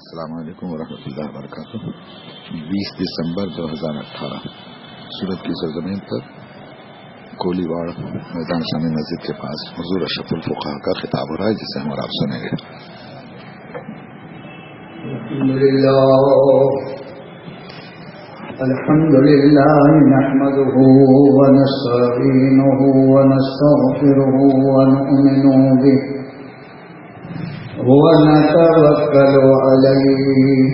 السلام علیکم ورحمۃ اللہ وبرکاتہ۔ 20 دسمبر 2018 سورت کی سرزمین پر کولی واڑ میدان شامی مسجد کے پاس حضور اشرف الفقہا کا خطاب ہو رہا ہے، جسے ہم اور آپ سنیں گے۔ الحمد لله نحمده ونستعينه ونستغفره ونؤمن به ونتوكل عليه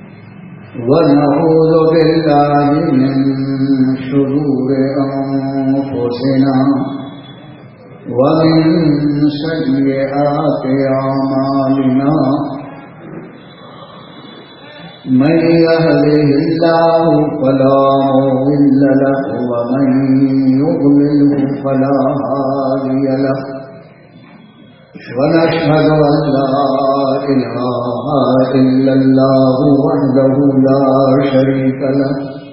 ونعوذ بالله من شرور أنفسنا ومن سيئات أعمالنا، من يهده الله فلا مضل له ومن يضلل فلا هادي له، ونشهد أن لا إله إلا الله وحده لا شريك له،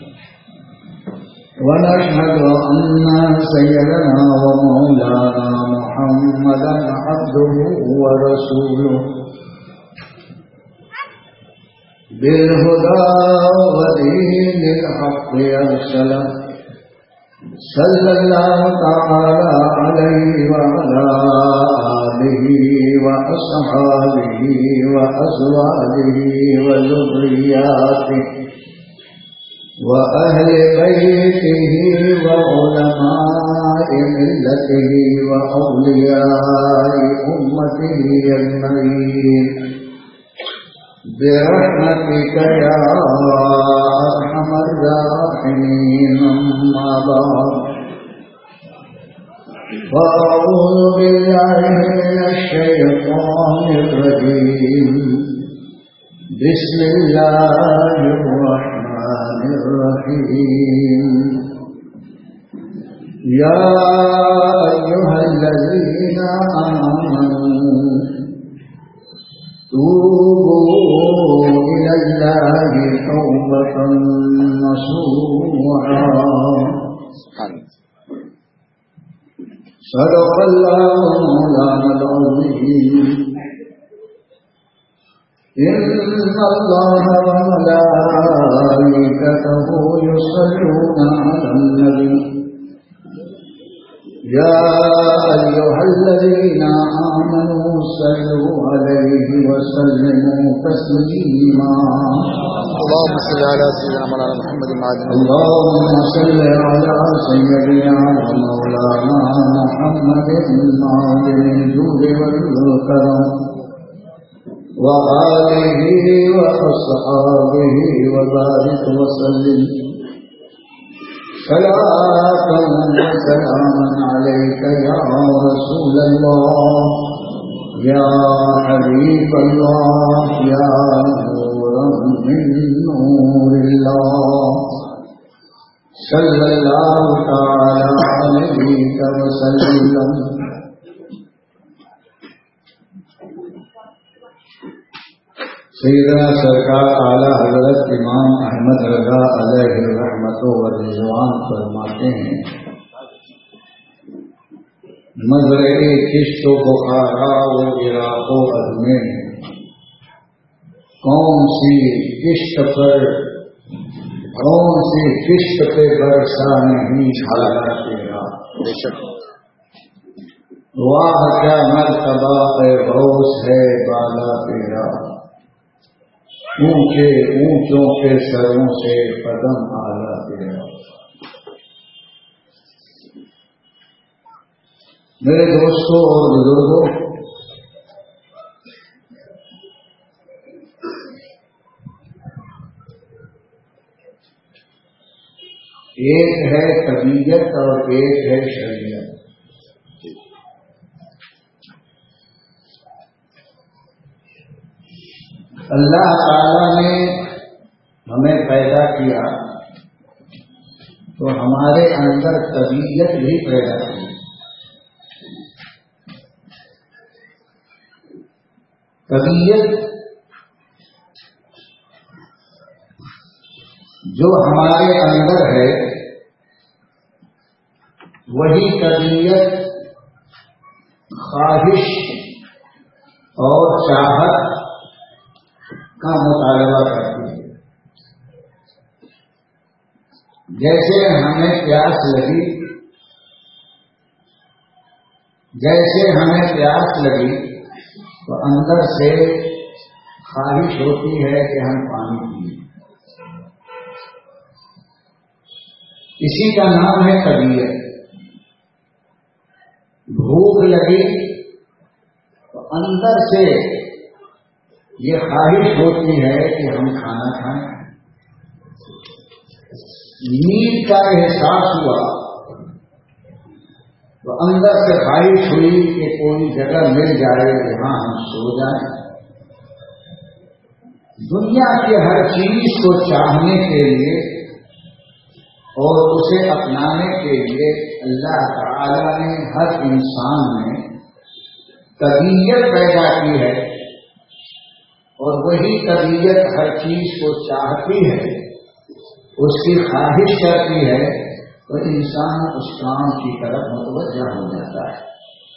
ونشهد أن سيدنا ومولانا محمدا عبده ورسوله بالهدى ودين الحق أرسله، صلى الله تعالى عليه وعلى آله وأصحابه وأزواجه وذرياته وأهل بيته وعلماء ملته وأولياء أمته أجمعين برحمتك يا أرحم الراحمين، أما بعد، فأعوذ بالله من الشيطان الرجيم، بسم الله الرحمن الرحيم، يا أيها الذين آمنوا توبوا إلى الله توبة نصوحا، صدق الله مولانا العظيم، إن الله وملائكته يصلون على النبي، يا أيها الذين آمنوا صلوا عليه وسلموا تسليما، اللهم صل على سيدنا مولانا محمد اللهم صل على سيدنا مولانا محمد معدن الجود والكرم وآله وأصحابه وبارك وسلم صلاة وسلاما عليك يا رسول الله، يا حبيب الله، يا نورا من نور الله، صلى الله تعالى عليك وسلم۔ سیدنا سرکار اعلیٰ حضرت امام احمد رضا علیہ الرحمت والرضوان فرماتے ہیں، مزرعِ کشت و بخارا و عراق و عزمیں کون سی کشت پہ برسا نہیں چھالا تیرا، واہ کیا مرتبہ اے غوث ہے بالا تیرا، اونچے اونچوں کے سروں سے قدم آلہ تیرا۔ میرے دوستوں اور بزرگوں، ایک ہے طبیعت اور ایک ہے شریعت۔ اللہ تعالی نے ہمیں پیدا کیا تو ہمارے اندر طبیعت بھی پیدا کی، طبیعت جو ہمارے اندر ہے وہی طبیعت خواہش اور چاہت کا مطالبہ کرتی ہے. جیسے ہمیں پیاس لگی تو اندر سے خواہش ہوتی ہے کہ ہم پانی پئیں. اسی کا نام ہے طبیعت. بھوک لگی تو اندر سے یہ خواہش ہوتی ہے کہ ہم کھانا کھائیں. نیند کا احساس ہوا تو اندر سے خواہش ہوئی کہ کوئی جگہ مل جائے جہاں ہم سو جائیں. دنیا کی ہر چیز کو چاہنے کے لیے اور اسے اپنانے کے لیے اللہ تعالی نے ہر انسان میں طبیعت پیدا کی ہے، اور وہی طبیعت ہر چیز کو چاہتی ہے، اس کی خواہش کرتی ہے، تو انسان اس کام کی طرف متوجہ ہو جاتا ہے.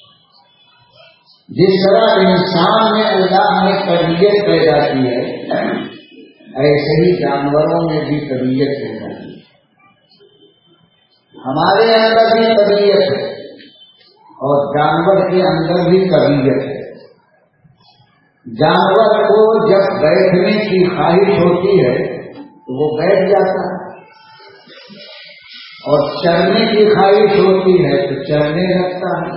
جس طرح انسان میں اللہ نے طبیعت پیدا کی ہے، ایسے ہی جانوروں میں بھی طبیعت پیدا کی ہے. ہمارے اندر بھی طبیعت ہے اور جانور کے اندر بھی طبیعت ہے. جانور کو جب بیٹھنے کی خواہش ہوتی ہے تو وہ بیٹھ جاتا ہے، اور چرنے کی خواہش ہوتی ہے تو چرنے لگتا ہے.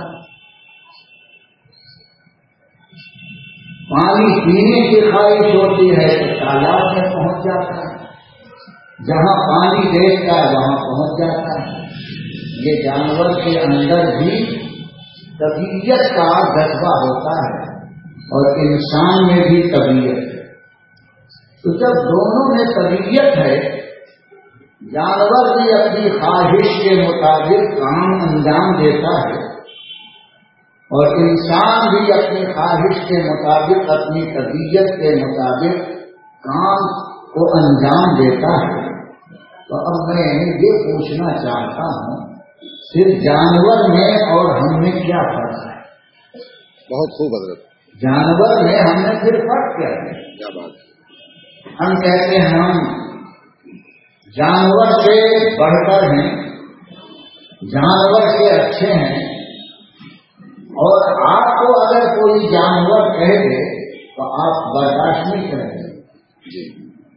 پانی پینے کی خواہش ہوتی ہے تو تالاب میں پہنچ جاتا ہے، جہاں پانی دیکھتا ہے وہاں پہنچ جاتا ہے. یہ جانور کے اندر بھی طبیعت کا جذبہ ہوتا ہے اور انسان میں بھی طبیعت ہے. تو جب دونوں میں طبیعت ہے، جانور بھی اپنی خواہش کے مطابق کام انجام دیتا ہے اور انسان بھی اپنی خواہش کے مطابق اپنی طبیعت کے مطابق کام کو انجام دیتا ہے. تو اب میں یہ پوچھنا چاہتا ہوں، صرف جانور میں اور ہم میں کیا فرق ہے؟ بہت خوب حضرت. جانور میں ہم میں پھر فرق کیا ہے؟ کیا بات ہے. ہم کہتے ہیں ہم جانور سے بڑھ کر ہیں، جانور سے اچھے ہیں، اور آپ کو اگر کوئی جانور کہہ دے تو آپ برداشت نہیں کریں گے. جی.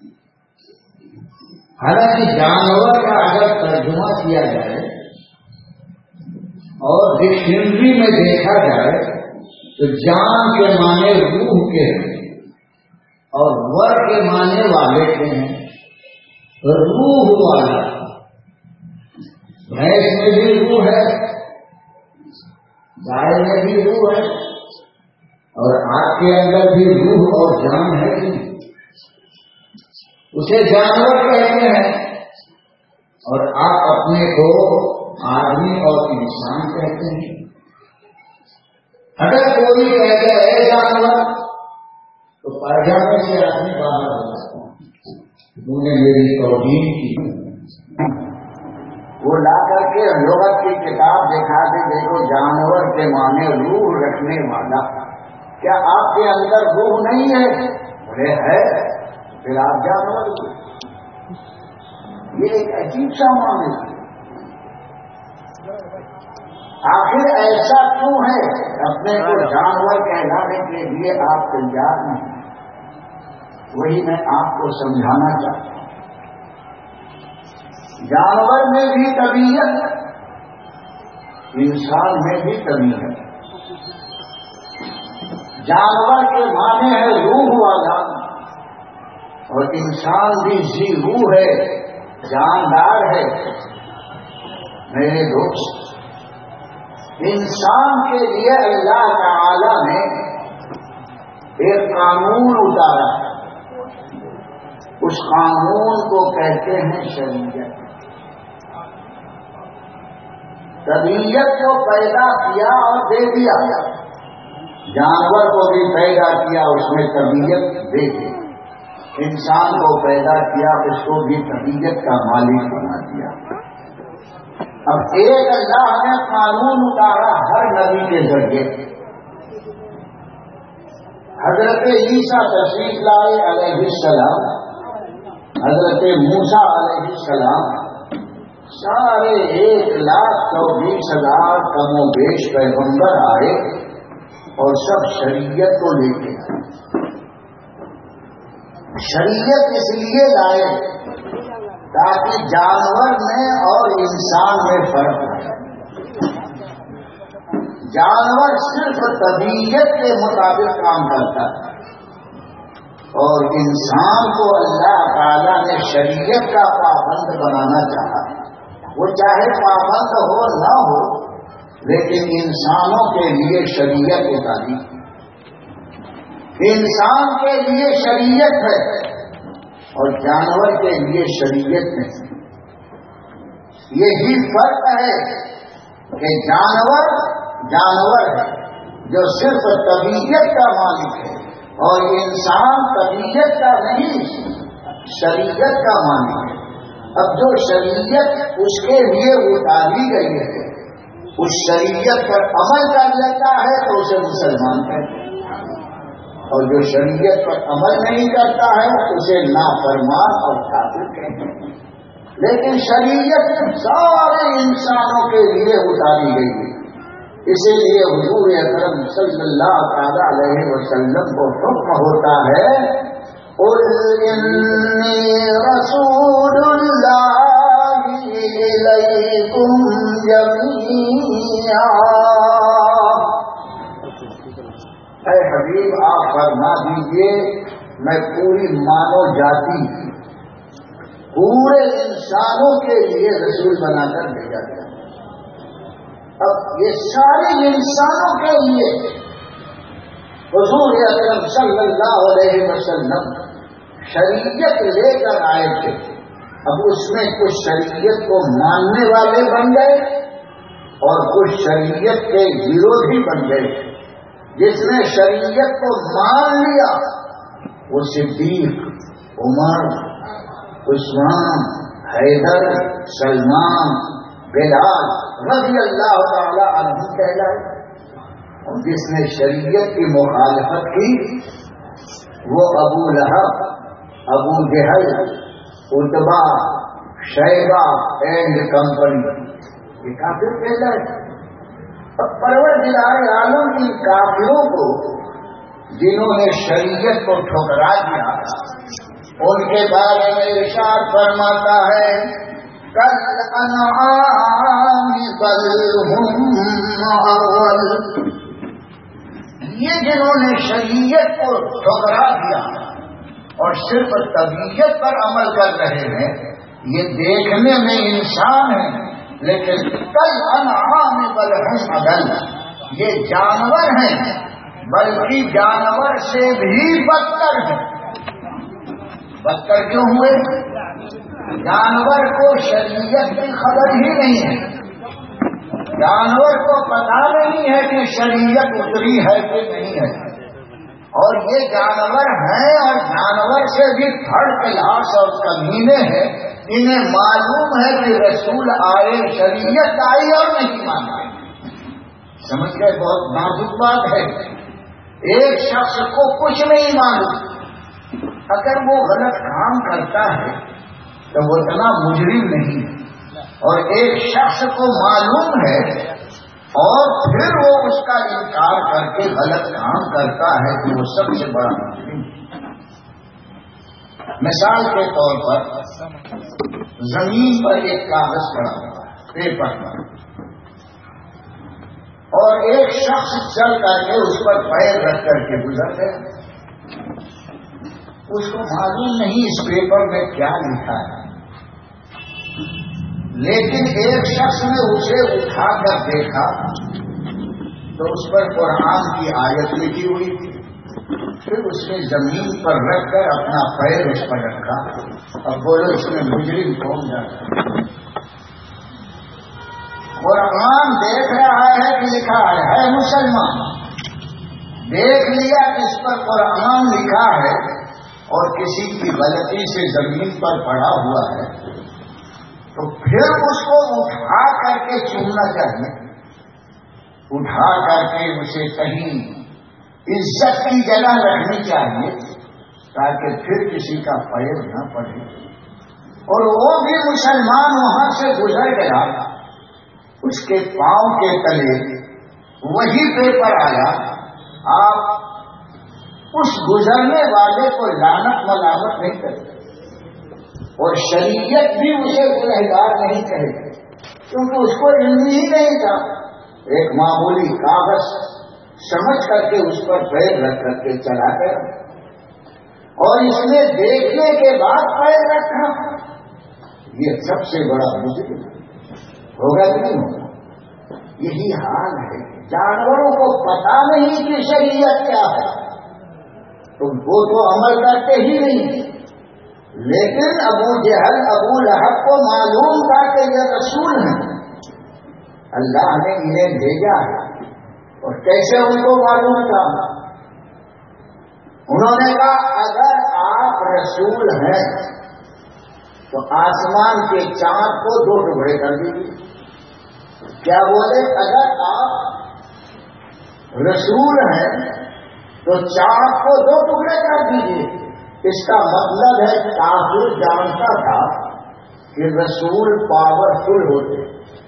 حالانکہ جانور کا اگر ترجمہ کیا جائے اور ڈکشنری میں دیکھا جائے تو جان کے معنی روح کے ہیں اور ور کے معنی والے کے ہیں. روح والا، بھینس میں بھی روح ہے، گائے میں بھی روح ہے، اور آپ کے اندر بھی روح اور جان ہے کہ اسے جانور کہتے ہیں، اور آپ اپنے کو آدمی اور انسان کہتے ہیں. اگر کوئی کہتے ہے جانور تو پائجامے سے آدمی باہر ہو جاتا ہے. انہوں نے میری توہین کی. وہ لا کر کے لغت کی کتاب دکھا دے، دیکھو جانور کے معنی روح رکھنے والا. کیا آپ کے اندر روح نہیں ہے؟ بولے ہے، پھر آپ جانور. یہ ایک عجیب سا معاملہ ہے. آخر ایسا کیوں ہے؟ اپنے کو جانور کہلانے کے لیے آپ تیار نہیں. وہی میں آپ کو سمجھانا چاہتا ہوں. جانور میں بھی طبیعت، انسان میں بھی طبیعت. جانور کے معنی ہے روح والا، اور انسان بھی ذی روح ہے، جاندار ہے. میرے دوست، انسان کے لیے اللہ تعالی نے ایک قانون اتارا ہے. اس قانون کو کہتے ہیں شریعت. طبیعت کو پیدا کیا اور دے دیا، جانور کو بھی پیدا کیا، اس میں طبیعت دے دی. انسان کو پیدا کیا، اس کو بھی طبیعت کا مالک بنا دیا. اب ایک اللہ نے قانون اتارا ہر نبی کے ذریعے. حضرت عیسیٰ تشریف لائے علیہ السلام، حضرت موسیٰ علیہ السلام، سارے 1,24,000 کم و بیش پیغمبر آئے اور سب شریعت کو لے کے آئے۔ شریعت اس لیے لائے تاکہ جانور میں اور انسان میں فرق ہے۔ جانور صرف طبیعت کے مطابق کام کرتا ہے اور انسان کو اللہ تعالیٰ نے شریعت کا پابند بنانا چاہا۔ وہ چاہے پابند ہو نہ ہو لیکن انسانوں کے لیے شریعت اتاری، انسان کے لیے شریعت ہے اور جانور کے لیے شریعت نہیں۔ یہی فرق ہے کہ جانور ہے جو صرف طبیعت کا مالک ہے اور انسان طبیعت کا نہیں، شریعت کا مالک ہے۔ اب جو شریعت اس کے لیے اتاری گئی ہے اس شریعت پر عمل کر لیتا ہے تو اسے مسلمان کہتے ہیں، اور جو شریعت پر عمل نہیں کرتا ہے اسے نافرمان اور کافر کہتے ہیں۔ لیکن شریعت سارے انسانوں کے لیے اتاری گئی ہے، اسی لیے حضور اکرم صلی اللہ تعالی علیہ وسلم کو حکم ہوتا ہے قُلْ إِنِّي رَسُولُ اللَّهِ إِلَيْكُمْ جَمِيعًا۔ اے حبیب آپ فرما دیجئے میں پوری مانو جاتی پورے انسانوں کے لیے رسول بنا کر بھیجا گیا۔ اب یہ سارے انسانوں کے لیے حضور اکرم صلی اللہ علیہ وسلم شریعت لے کر آئے تھے۔ اب اس میں کچھ شریعت کو ماننے والے بن گئے اور کچھ شریعت کے ورودھی بن گئے۔ جس نے شریعت کو مان لیا وہ صدیق، عمر، عثمان، حیدر، سلمان، بلال رضی اللہ تعالی عنہ کہلائے، اور جس نے شریعت کی مخالفت کی وہ Abu Lahab, Abu Jahl, Utbah, Shaybah and company, یہ کافر کہلائے۔ اب پروردگار عالم ان کافروں کو جنہوں نے شریعت کو ٹھکرا دیا ان کے بارے میں ارشاد فرماتا ہے کالانعام بل هم اضل۔ یہ جنہوں نے شریعت کو ٹھکرا دیا اور صرف طبیعت پر عمل کر رہے ہیں یہ دیکھنے میں انسان ہیں لیکن کالانعام بل هم اضل، یہ جانور ہیں بلکہ جانور سے بھی بدتر ہیں۔ بدتر کیوں ہوئے؟ جانور کو شریعت کی خبر ہی نہیں ہے، جانور کو پتا نہیں ہے کہ شریعت اتری ہے کہ نہیں ہے، اور یہ جانور ہیں اور جانور سے بھی تھرڈ کلاس اور کمینے ہیں۔ انہیں معلوم ہے کہ رسول آئے، شریعت آئی اور نہیں مانا۔ سمجھ گئے؟ بہت نازک بات ہے۔ ایک شخص کو کچھ نہیں معلوم، اگر وہ غلط کام کرتا ہے تو وہ اتنا مجرم نہیں ہے، اور ایک شخص کو معلوم ہے اور پھر وہ اس کا انکار کر کے غلط کام کرتا ہے تو وہ سب سے بڑا مجرم ہے۔ مثال کے طور پر زمین پر ایک کاغذ پڑا ہوا ہے، پیپر پر، اور ایک شخص چل کر کے اس پر پیر رکھ کر کے گزر گیا۔ اس کو معلوم نہیں اس پیپر میں کیا لکھا ہے، لیکن ایک شخص نے اسے اٹھا کر دیکھا تو اس پر قرآن کی آیت لکھی ہوئی تھی۔ پھر اس نے زمین پر رکھ کر اپنا پیر اس پر رکھا، اور بولو اس میں مجرم کون جاتا؟ قرآن دیکھ رہا ہے کہ لکھا ہے مسلمان، دیکھ لیا کہ اس پر قرآن لکھا ہے اور کسی کی غلطی سے زمین پر پڑا ہوا ہے تو پھر اس کو اٹھا کر کے چومنا چاہیے، اٹھا کر کے اسے کہیں عزت کی جگہ رکھنی چاہیے تاکہ پھر کسی کا پیر نہ پڑے. اور وہ بھی مسلمان وہاں سے گزر گیا، اس کے پاؤں کے تلے وہی پیپر آیا. آپ اس گزرنے والے کو لعنت ملامت نہیں کرتے، اور شریعت بھی اسے گنہگار نہیں کہے، کیونکہ اس کو علم ہی نہیں تھا. ایک معمولی کاغذ سمجھ کر کے اس پر پیر رکھ کر کے چلا گیا، اور اس نے دیکھنے کے بعد پیر رکھا. یہ سب سے بڑا مجرم ہوگا کہ نہیں ہوگا؟ یہی حال ہے. جانوروں کو پتا نہیں کہ شریعت کیا ہے، تو وہ تو عمل کرتے ہی نہیں. لیکن ابو جہل ابو لہب کو معلوم تھا کہ یہ رسول ہیں، اللہ نے انہیں بھیجا ہے. اور کیسے ان کو معلوم تھا؟ انہوں نے کہا اگر آپ رسول ہیں تو آسمان کے چاند کو 2 ٹکڑے کر دیجیے. کیا بولے؟ اگر آپ رسول ہیں تو چاند کو 2 ٹکڑے کر دیجیے. اس کا مطلب ہے کافر جانتا تھا کہ رسول پاورفل ہوتے،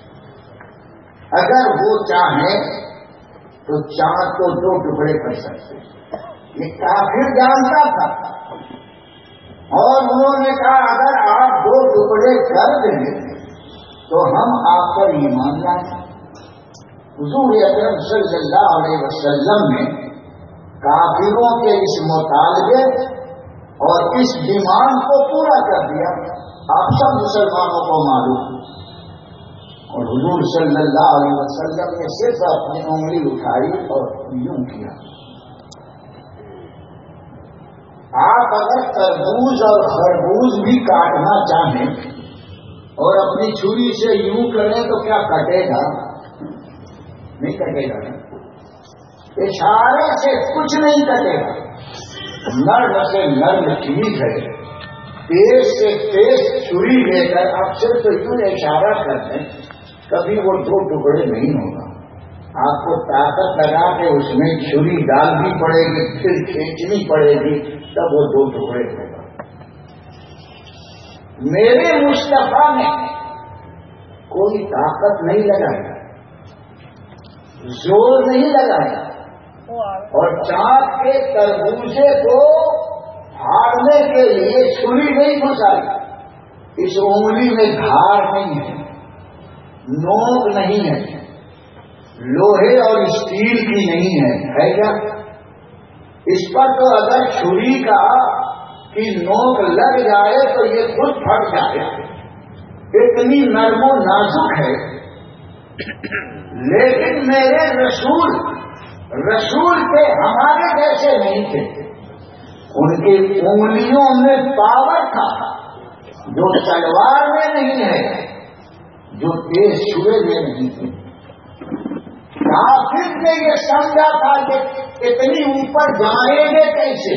اگر وہ چاہیں تو چاند کو 2 ٹکڑے کر سکتے. یہ کافر جانتا تھا. اور انہوں نے کہا اگر آپ 2 ٹکڑے کر دیں تو ہم آپ پر ایمان لائیں. حضور اکرم صلی اللہ علیہ وسلم نے کافروں کے اس مطالبے اور اس ڈیمانڈ کو پورا کر دیا. آپ سب مسلمانوں کو معلوم. اور حضور صلی اللہ علیہ وسلم نے صرف اپنی انگلی اٹھائی اور یوں کیا. آپ اگر تربوز اور خربوز بھی کاٹنا چاہیں اور اپنی چھری سے یوں کریں تو کیا کٹے گا؟ نہیں کٹے گا. اشارے سے کچھ نہیں کٹے گا. نرم سے نرم چیز ہے، تیز سے تیز چھری لے کر آپ صرف یوں اشارہ کر دیں، کبھی وہ 2 ٹکڑے نہیں ہوگا. آپ کو طاقت لگا کے اس میں چھری ڈالنی پڑے گی، پھر کھینچنی پڑے گی، تب وہ 2 ٹکڑے ہوگا. میرے مصطفیٰ نے کوئی طاقت نہیں لگائی، زور نہیں لگایا، اور چاند کے تربوزے کو پھاڑنے کے لیے چھری نہیں گھسائی. اس انگلی میں دھار نہیں ہے، نوک نہیں ہے، لوہے اور اسٹیل کی نہیں ہے کیا؟ اس پر تو اگر چھری کا کی نوک لگ جائے تو یہ خود پھٹ جائے. اتنی نرم و نازک ہے. لیکن میرے رسول تھے، ہمارے جیسے نہیں تھے. ان کی انگلیوں میں پاور تھا جو تلوار میں نہیں ہے، جو تیز چھرے میں نہیں تھے. کافر نے یہ سمجھا تھا کہ اتنی اوپر جائیں گے کیسے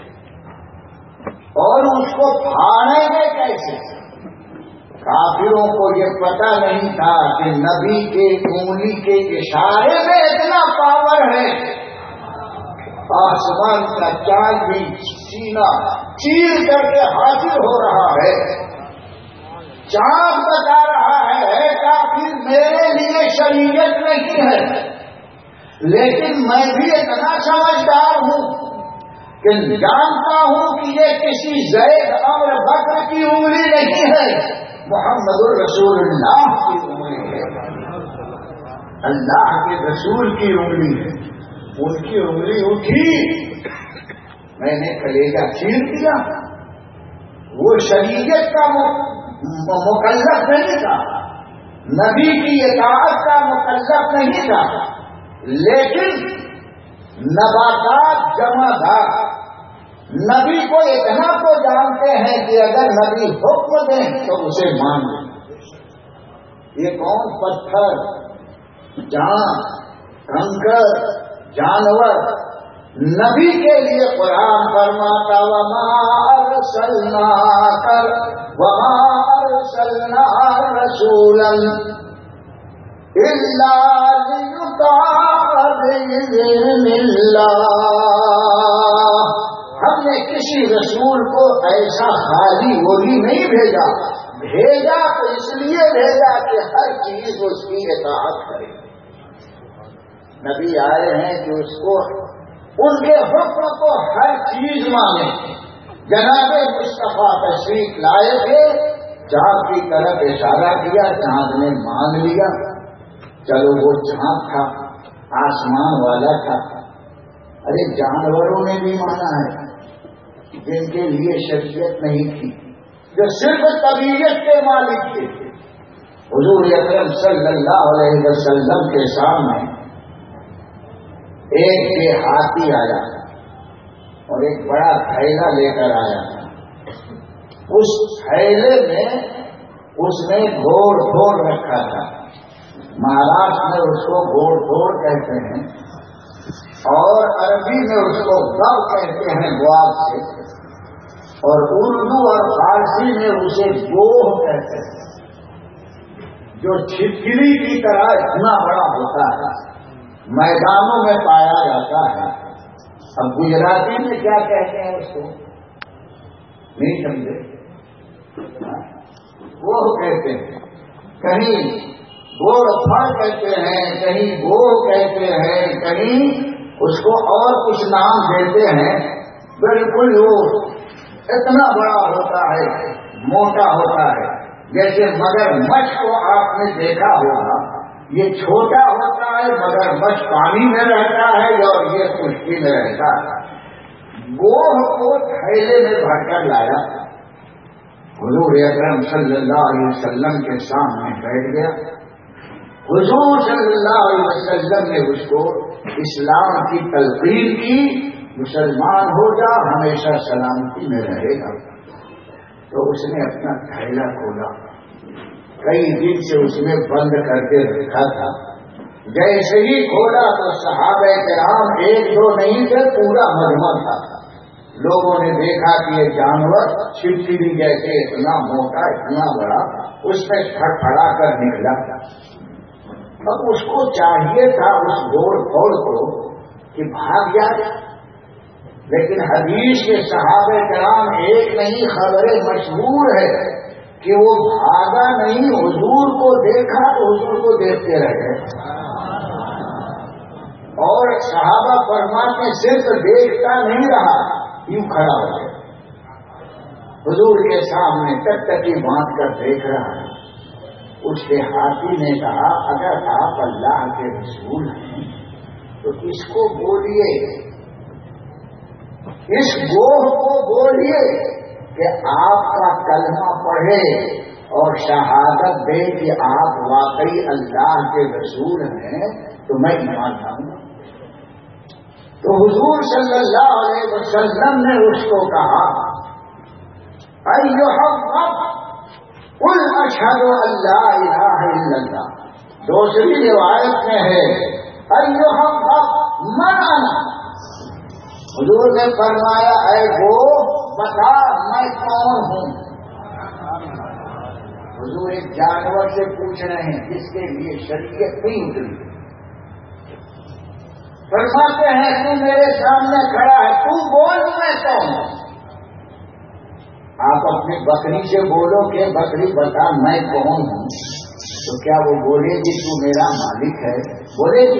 اور اس کو پھاڑیں گے کیسے. کافروں کو یہ پتہ نہیں تھا کہ نبی کے انگلی کے اشارے میں اتنا پاور ہے. آسمان کا چاند بھی سینہ چیر کر کے حاضر ہو رہا ہے. چاند بتا رہا ہے کافر میرے لیے شریعت نہیں ہے، لیکن میں بھی اتنا سمجھدار ہوں کہ جانتا ہوں کہ یہ کسی زید اور بکر کی انگلی نہیں ہے، محمد الرسول اللہ کی انگلی ہے، اللہ کے رسول کی انگلی ہے. ان کی انگلی اٹھی، میں نے کلیجہ چیر دیا. وہ شریعت کا مکلف نہیں تھا، نبی کی اطاعت کا مکلف نہیں تھا، لیکن نباتات جمع تھا. نبی کو اتنا تو جانتے ہیں کہ اگر نبی حکم دیں تو اسے مان لیں. یہ کون پتھر، جان، کنکر، جانور نبی کے لیے قرآن فرماتا وما ارسلنا رسولا إلا ليطاع بإذن الله. ہم نے کسی رسول کو ایسا خالی وہی نہیں بھیجا، بھیجا تو اس لیے بھیجا کہ ہر چیز اس کی اطاعت کرے. نبی آئے ہیں کہ اس کو ان کے حکم کو ہر چیز مانے. جناب مصطفیٰ تشریف لائے تھے، چاند کی طرف اشارہ کیا، چاند نے مان لیا. چلو وہ چاند تھا، آسمان والا تھا. ارے جانوروں نے بھی مانا ہے جن کے لیے شریعت نہیں تھی، جو صرف طبیعت کے مالک تھے. حضور اکرم صلی اللہ علیہ وسلم کے سامنے ایک کے ہاتھی آیا اور ایک بڑا تھیلا لے کر آیا. اس تھیلے میں اس نے گھوڑ گھوڑ رکھا تھا. مہاراشٹر میں اس کو گھوڑ گھوڑ کہتے ہیں اور عربی میں اس کو گو کہتے ہیں گواب سے، اور اردو اور فارسی میں اسے گوہ کہتے ہیں، جو چھپکلی کی طرح اتنا بڑا ہوتا ہے، میدانوں میں پایا جاتا ہے. اب گجراتی میں کیا کہتے ہیں اس کو نہیں سمجھے؟ وہ کہتے ہیں، کہیں گوڑ پھڑ کہتے ہیں، کہیں گو کہتے ہیں، کہیں اس کو اور کچھ نام دیتے ہیں. بالکل وہ اتنا بڑا ہوتا ہے، موٹا ہوتا ہے. جیسے مگر مچھ کو آپ نے دیکھا ہوگا، یہ چھوٹا ہوتا ہے مگر مچھ پانی میں رہتا ہے اور یہ خشکی میں رہتا ہے. گوہ کو تھیلے میں بھر کر لایا، حضور اکرم صلی اللہ علیہ وسلم کے سامنے بیٹھ گیا. حضور صلی اللہ علیہ وسلم نے اس کو اسلام کی تلقین کی، مسلمان ہو جا ہمیشہ سلامتی میں رہے گا. تو اس نے اپنا تھیلا کھولا، کئی دن سے اس میں بند کر کے رکھا تھا. جیسے ہی کھولا تو صحابہ کرام ایک دو نہیں تھے، پورا مجمع تھا. لوگوں نے دیکھا کہ یہ جانور چھپکلی جیسے اتنا موٹا اتنا بڑا اس میں پھڑا کر نکلا. اب اس کو چاہیے تھا اس گھوڑ پھوڑ کو کہ بھاگ جائے، لیکن حدیث کے صحابہ کرام ایک نہیں خبریں مشہور ہے کہ وہ بھاگا نہیں، حضور کو دیکھا تو حضور کو دیکھتے رہ گئے. اور صحابہ فرماتے صرف دیکھتا نہیں رہا، یوں کھڑا ہو گیا حضور کے سامنے، ٹکٹکی باندھ کر دیکھ رہا ہے. اس کے ہاتھی نے کہا اگر آپ اللہ کے رسول ہیں تو اس کو بولیے، اس گوہ کو بولیے کہ آپ کا کلمہ پڑھے اور شہادت دے کہ آپ واقعی اللہ کے رسول ہیں تو میں ایمان لاؤں گا. تو حضور صلی اللہ علیہ وسلم نے اس کو کہا قل اشہد ان لا الہ الا اللہ. دوسری روایت میں ہے ایھا من انا. حضور نے فرمایا اے وہ بتا میں کون ہوں. حضور ایک جانور سے پوچھ رہے ہیں جس کے لیے شریعت نہیں اتری. فرماتے ہیں تو میرے سامنے کھڑا ہے، تو بول میں کون ہوں. آپ اپنی بکری سے بولو کہ بکری بتا میں کون ہوں، تو کیا وہ بولے گی تو میرا مالک ہے؟ بولے گی؟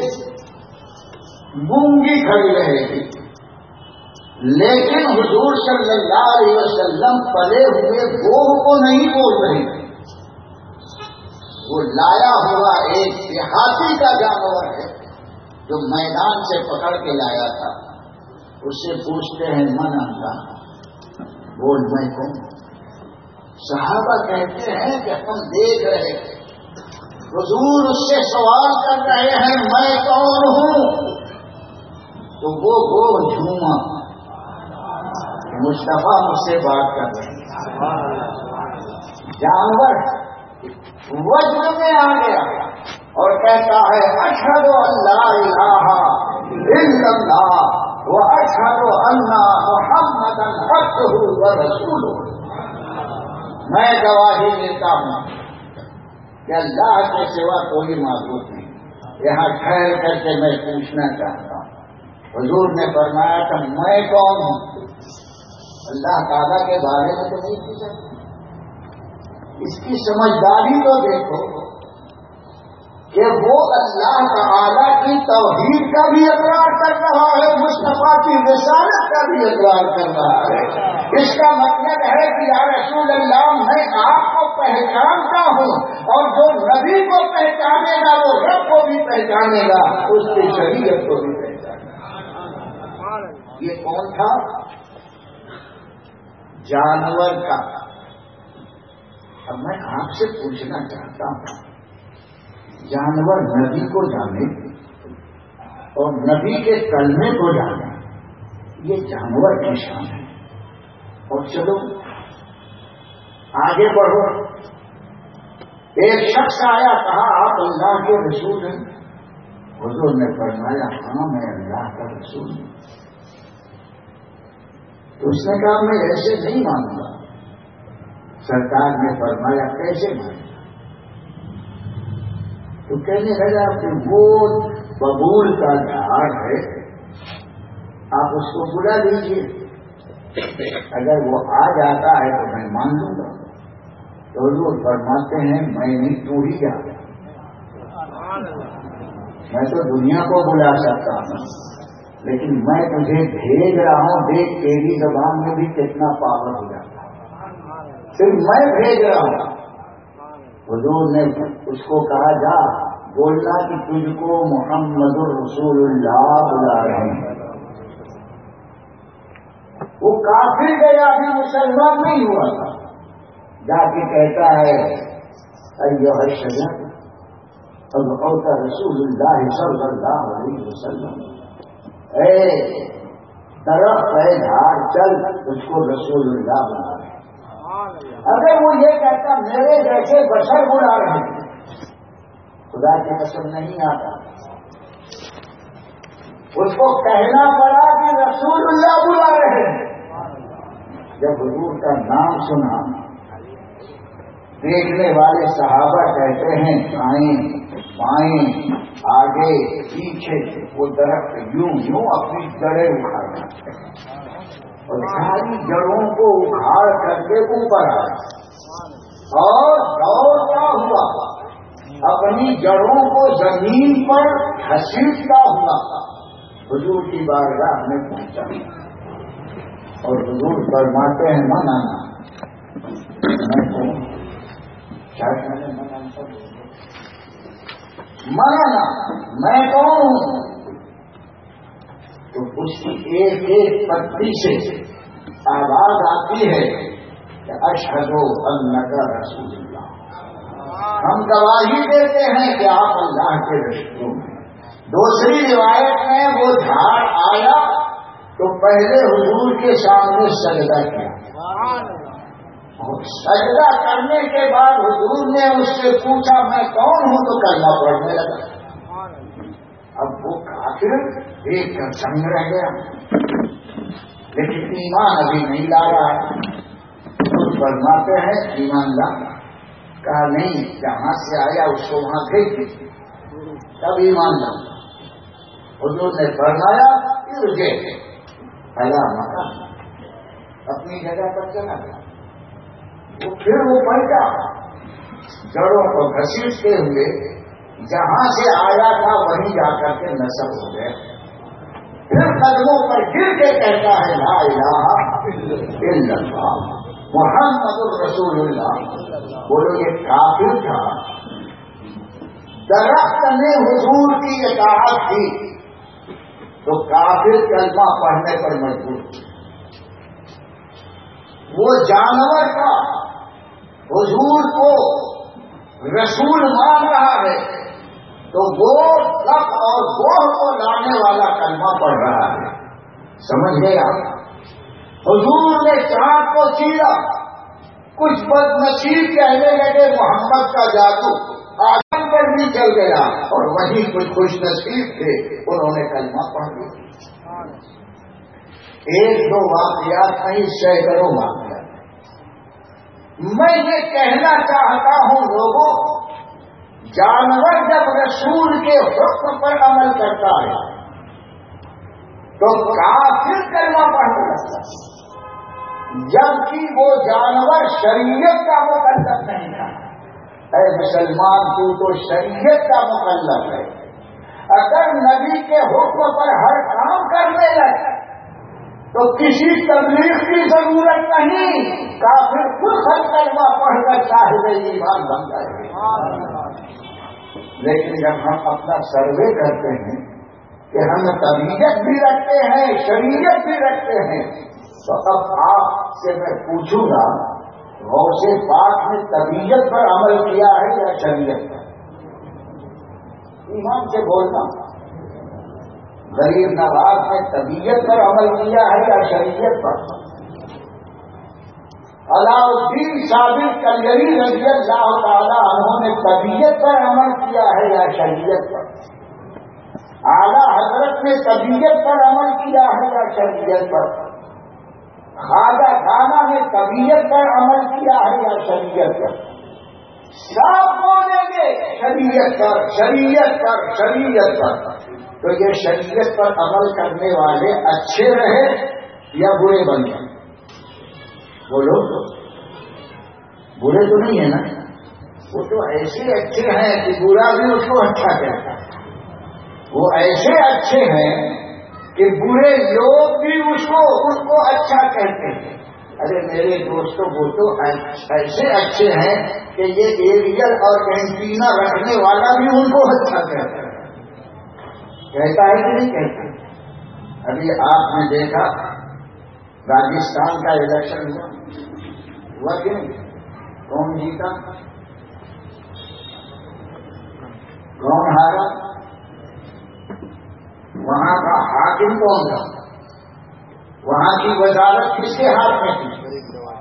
گونگی کھڑی رہے گی. لیکن حضور صلی اللہ علیہ وسلم پلے ہوئے گوہ کو نہیں بول رہے تھے. وہ لایا ہوا ایک دیہاتی کا جانور ہے جو میدان سے پکڑ کے لایا تھا. اس سے پوچھتے ہیں من اللہ، بول میں کون. صحابہ کہتے ہیں کہ ہم دیکھ رہے ہیں حضور اس سے سوال کر رہے ہیں میں کون ہوں. تو وہ جھوما، مصطفیٰ مجھ سے بات کر رہے ہیں. جانور وزن میں آ گیا اور کہتا ہے اشہد ان لا الہ الا اللہ واشہد ان محمدا عبدہ ورسولہ. میں گواہی دیتا ہوں کہ اللہ کے سوا کوئی معبود نہیں. یہاں ٹھہر کر کے میں پوچھنا چاہتا ہوں, حضور نے فرمایا کہ میں کون ہوں؟ اللہ تعالیٰ کے بارے میں تو نہیں پوچھا. اس کی سمجھداری تو دیکھو کہ وہ اللہ تعالیٰ کی توحید کا بھی اقرار کر رہا ہے, مصطفیٰ کی رسالت کا بھی اقرار کر رہا ہے. اس کا مطلب ہے کہ یا رسول اللہ میں آپ کو پہچانتا ہوں, اور جو نبی کو پہچانے گا وہ رب کو بھی پہچانے گا, اس کی شریعت کو بھی پہچانے گا. یہ کون تھا؟ جانور کا. اب میں آپ سے پوچھنا چاہتا ہوں, جانور نبی کو جانے اور نبی کے کلمے کو جانے, یہ جانور کی شان ہے. اور چلو آگے بڑھو. ایک شخص آیا, کہا آپ اللہ کے رسول ہیں. حضور نے فرمایا ہاں میں اللہ کا رسول ہوں. تو اس نے کہا میں ایسے نہیں مانوں گا. سرکار نے فرمایا کیسے مانے؟ تو کہنے لگا کہ وہ ببول کا جھاڑ ہے, آپ اس کو بلا لیجیے, اگر وہ آ جاتا ہے تو میں مان لوں گا. تو حضور فرماتے ہیں میں نہیں, تو ہی جا. میں تو دنیا کو بلا سکتا ہوں, لیکن میں تجھے بھیج رہا ہوں, دیکھ تیری زبان میں بھی کتنا پاور ہو جاتا ہے, صرف میں بھیج رہا ہوں. حضور نے اس کو کہا جا بولنا کہ تجھ کو محمد رسول اللہ بلا رہے ہیں. وہ کافر گیا, بھی مسلمان نہیں ہوا تھا. جا کے کہتا ہے ایھا الشجر ادعوک رسول اللہ صلی اللہ علیہ وسلم, اے درخت ہے جھاڑ, چل اس کو رسول اللہ بنا رہے. اگر وہ یہ کہتا میرے جیسے بشر بلا رہے ہیں, خدا کی قسم نہیں آتا. اس کو کہنا پڑا کہ رسول اللہ بلا رہے ہیں. جب حضور کا نام سنا, دیکھنے والے صحابہ کہتے ہیں دائیں بائیں آگے پیچھے وہ درخت یوں یوں اپنی جڑیں اکھاڑا اور ساری جڑوں کو اکھاڑ کر کے اوپر آیا اور دوڑتا ہوا اپنی جڑوں کو زمین پر گھسیٹتا ہوا حضور کی بارگاہ میں پہنچا. اور حضور فرماتے ہیں منع میں کون ہوں؟ تو اس کی ایک ایک پتی سے آواز آتی ہے کہ اشہد انک رسول اللہ, ہم گواہی دیتے ہیں کہ آپ اللہ کے رسول ہیں. دوسری روایت میں وہ جھاڑ آیا تو پہلے حضور کے سامنے سجدہ کیا, اور سجدہ کرنے کے بعد حضور نے اس سے پوچھا میں کون ہوں, تو کلمہ پڑھنے لگا. اب وہ کافر ایک کر سنگ رہ گیا, لیکن ایمان ابھی نہیں لا رہا ہے. فرماتے ہیں ایمان لا. کہا نہیں, جہاں سے آیا اس کو وہاں بھیج دیجیے, تب ایمان لا. حضور نے فرمایا رجے اللہ مکان, اپنی جگہ پر چلا گیا. وہ پھر وہ بیٹھا جڑوں کو گھسیٹتے ہوئے جہاں سے آیا تھا وہیں جا کر کے نصب ہو گئے. پھر قدموں پر گر کے کہتا ہے لا الہ الا اللہ محمد رسول اللہ. بولو یہ کافر تھا, درخت نے حضور کی اطاعت کی تو کافر کلمہ پڑھنے پر مجبور. وہ جانور کا حضور کو رسول مان رہا ہے تو وہ لق اور گوہ کو لانے والا کلمہ پڑھ رہا ہے. سمجھ گئے آپ؟ حضور نے چاند کو چیرا, کچھ بد نصیب کہنے لگے محمد کا جادو آدم پر بھی چل گیا, اور وہیں کچھ خوش نصیب تھے انہوں نے کلمہ پڑھ لیا. ایک دو واقعات نہیں, سینکڑوں واقعات. میں یہ کہنا چاہتا ہوں لوگوں جانور جب رسول کے حکم پر عمل کرتا ہے تو کافر کلمہ پڑھنے لگتا ہے، جبکہ وہ جانور شریعت کا مکلف نہیں تھا۔ اے مسلمان، تو شریعت کا مکلف ہے۔ اگر نبی کے حکم پر ہر کام کرنے لگے تو کسی تبلیغ کی ضرورت نہیں، کافر خود کلمہ پڑھ کر صاحب ایمان بن جائے۔ لیکن جب ہم اپنا سروے کرتے ہیں کہ ہم طبیعت بھی رکھتے ہیں، شریعت بھی رکھتے ہیں، تو اب آپ سے میں پوچھوں گا، غوث پاک نے طبیعت پر عمل کیا ہے یا شریعت پر؟ ایمان سے بولنا۔ غریب نواز نے طبیعت پر عمل کیا ہے یا شریعت پر؟ علاء الدین صابر کلگری رضی اللہ تعالیٰ عنہ نے طبیعت پر عمل کیا ہے یا شریعت پر؟ اعلیٰ حضرت نے طبیعت پر عمل کیا ہے یا شریعت پر؟ خواجہ خانہ نے طبیعت پر عمل کیا ہے یا شریعت پر؟ سب بولیں گے شریعت پر، شریعت پر، شریعت پر۔ تو یہ شریعت پر عمل کرنے والے اچھے رہے یا برے بن گئے؟ بولو، برے تو نہیں ہے نا، وہ تو ایسے اچھے ہیں کہ برا بھی اس کو اچھا کہتا ہے، وہ ایسے اچھے ہیں کہ برے لوگ بھی اس کو اچھا کہتے ہیں۔ ارے میرے دوستوں، وہ تو ایسے اچھے ہیں کہ یہ ایریل اور کینٹینا رکھنے والا بھی ان کو اچھا کہتا ہے کہ نہیں کہتا؟ ابھی آپ نے دیکھا راجستھان کا الیکشن ہوا کہ نہیں؟ کون جیتا، کون ہارا؟ وہاں کا حاکم کون تھا؟ وہاں کی وزارت کس کے ہاتھ میں تھی؟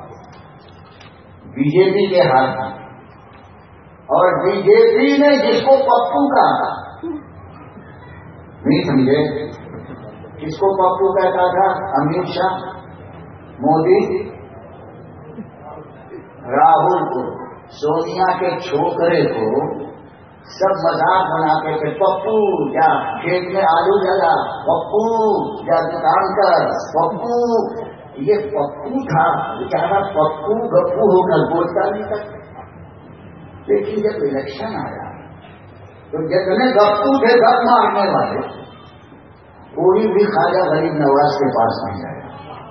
بی جے پی کے ہاتھ میں۔ اور بی جے پی نے جس کو پپو کہا، نہیں سمجھے؟ کس کو پپو کہتا تھا؟ امت شاہ، مودی، راہل کو، سونیا کے چھوکرے کو سب مذاق بناتے تھے، پپو یا کھیت میں آلو جلا، پپو یا دکان کر، پپو۔ یہ پپو تھا بیچارہ، پپو گپو ہو کر بولتا نہیں تھا۔ لیکن جب الیکشن آیا تو جتنے گپو تھے گپ مارنے والے، کوئی بھی خواجہ غریب نواز کے پاس نہیں آیا۔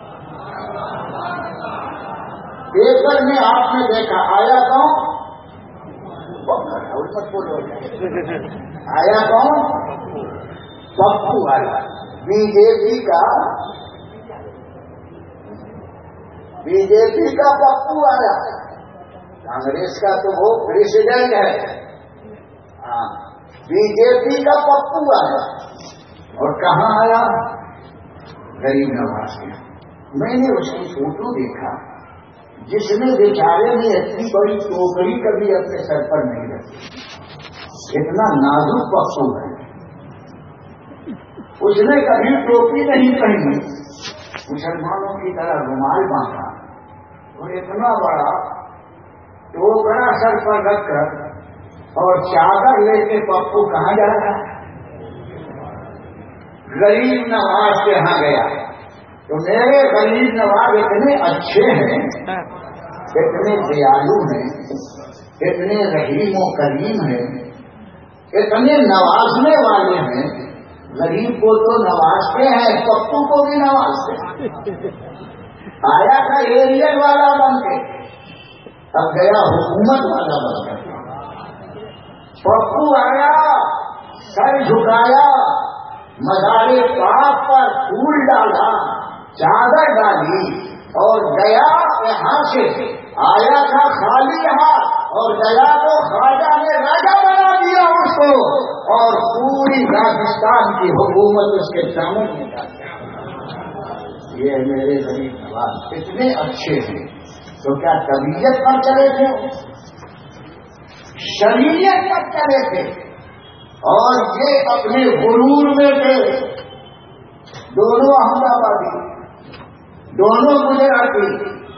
پیپر میں آپ نے دیکھا، آیا کون؟ آیا کون؟ پپو آیا، بی جے پی کا پپو آیا۔ کانگریس کا تو وہ پریسیڈنٹ ہے، بی جے پی کا پپو آیا۔ اور کہاں آیا؟ غریب نواز کے۔ میں نے اس کی فوٹو دیکھا، جس نے بیچارے نے اتنی بڑی ٹوکری کبھی اپنے سر پر نہیں رکھی، اتنا نازک پپو ہے۔ اس نے کبھی ٹوپی نہیں پہنی، مسلمانوں کی طرح رومال باندھا، اور اتنا بڑا ٹوکرا سر پر رکھ کر اور چادر لے کے پپو کہاں جا رہا ہے؟ غریب نواز کے ہاں گیا۔ تو میرے غریب نواز اتنے اچھے ہیں، اتنے دیالو ہیں، اتنے رحیم و کریم ہیں، اتنے نوازنے والے ہیں۔ غریب کو تو نوازتے ہیں، پپو کو بھی نوازتے۔ آیا تھا ایریل والا بن کے، اب گیا حکومت والا بن کے۔ پپو آیا، سر جھکایا، مزار پاک پر پھول ڈالا، چادر ڈالی اور گیا یہاں سے۔ آیا تھا خالی ہاتھ اور گیا تو خواجہ نے راجا بنا دیا اس کو، اور پوری راجستھان کی حکومت اس کے سامنے ڈال۔ یہ میرے غریب نواز اتنے اچھے ہیں، تو کیا طبیعت پر چلے تھے؟ شریعت پر چلے تھے، اور یہ اپنے غرور میں تھے۔ دونوں احمد آبادی، دونوں گجراتی،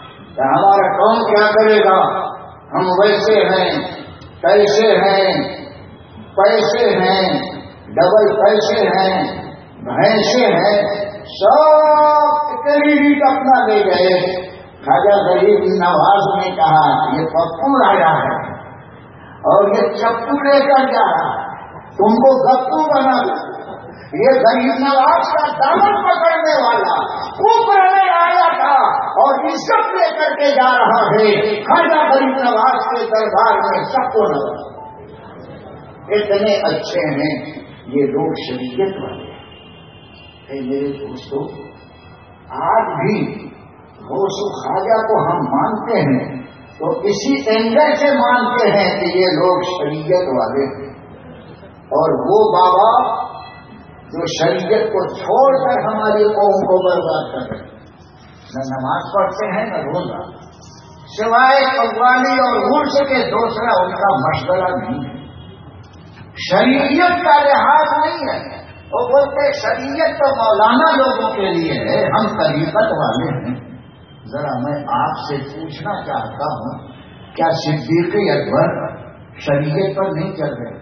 ہمارا قوم کیا کرے گا، ہم ویسے ہیں، کیسے ہیں، پیسے ہیں، ڈبل پیسے ہیں، بھینسے ہیں، سب کریڈٹ اپنا لے گئے. خواجہ غریب نواز نے کہا یہ پپو راجا ہے اور یہ چپو لے کر جا رہا ہے، تم کو گپو بنا دو. یہ غریب نواز کا دامن پکڑنے والا اوپر میں آیا تھا اور عزت لے کر کے جا رہا ہے. خواجہ غریب نواز کے دربار میں سب کو نظر اتنے اچھے ہیں یہ لوگ شریعت والے. میرے دوستوں، آج بھی غوث خواجہ کو ہم مانتے ہیں تو اسی اینگل سے مانتے ہیں کہ یہ لوگ شریعت والے ہیں. اور وہ بابا جو شریعت کو چھوڑ کر ہماری قوم کو برباد کر رہے ہیں، نہ نماز پڑھتے ہیں نہ روزہ، سوائے قوالی اور عرس کے دوسرا ان کا مشورہ نہیں ہے. شریعت کا لحاظ نہیں ہے. وہ بولتے شریعت تو مولانا لوگوں کے لیے ہے، ہم طریقت والے ہیں. ذرا میں آپ سے پوچھنا چاہتا ہوں، کیا صدیق اکبر شریعت پر نہیں چل رہے؟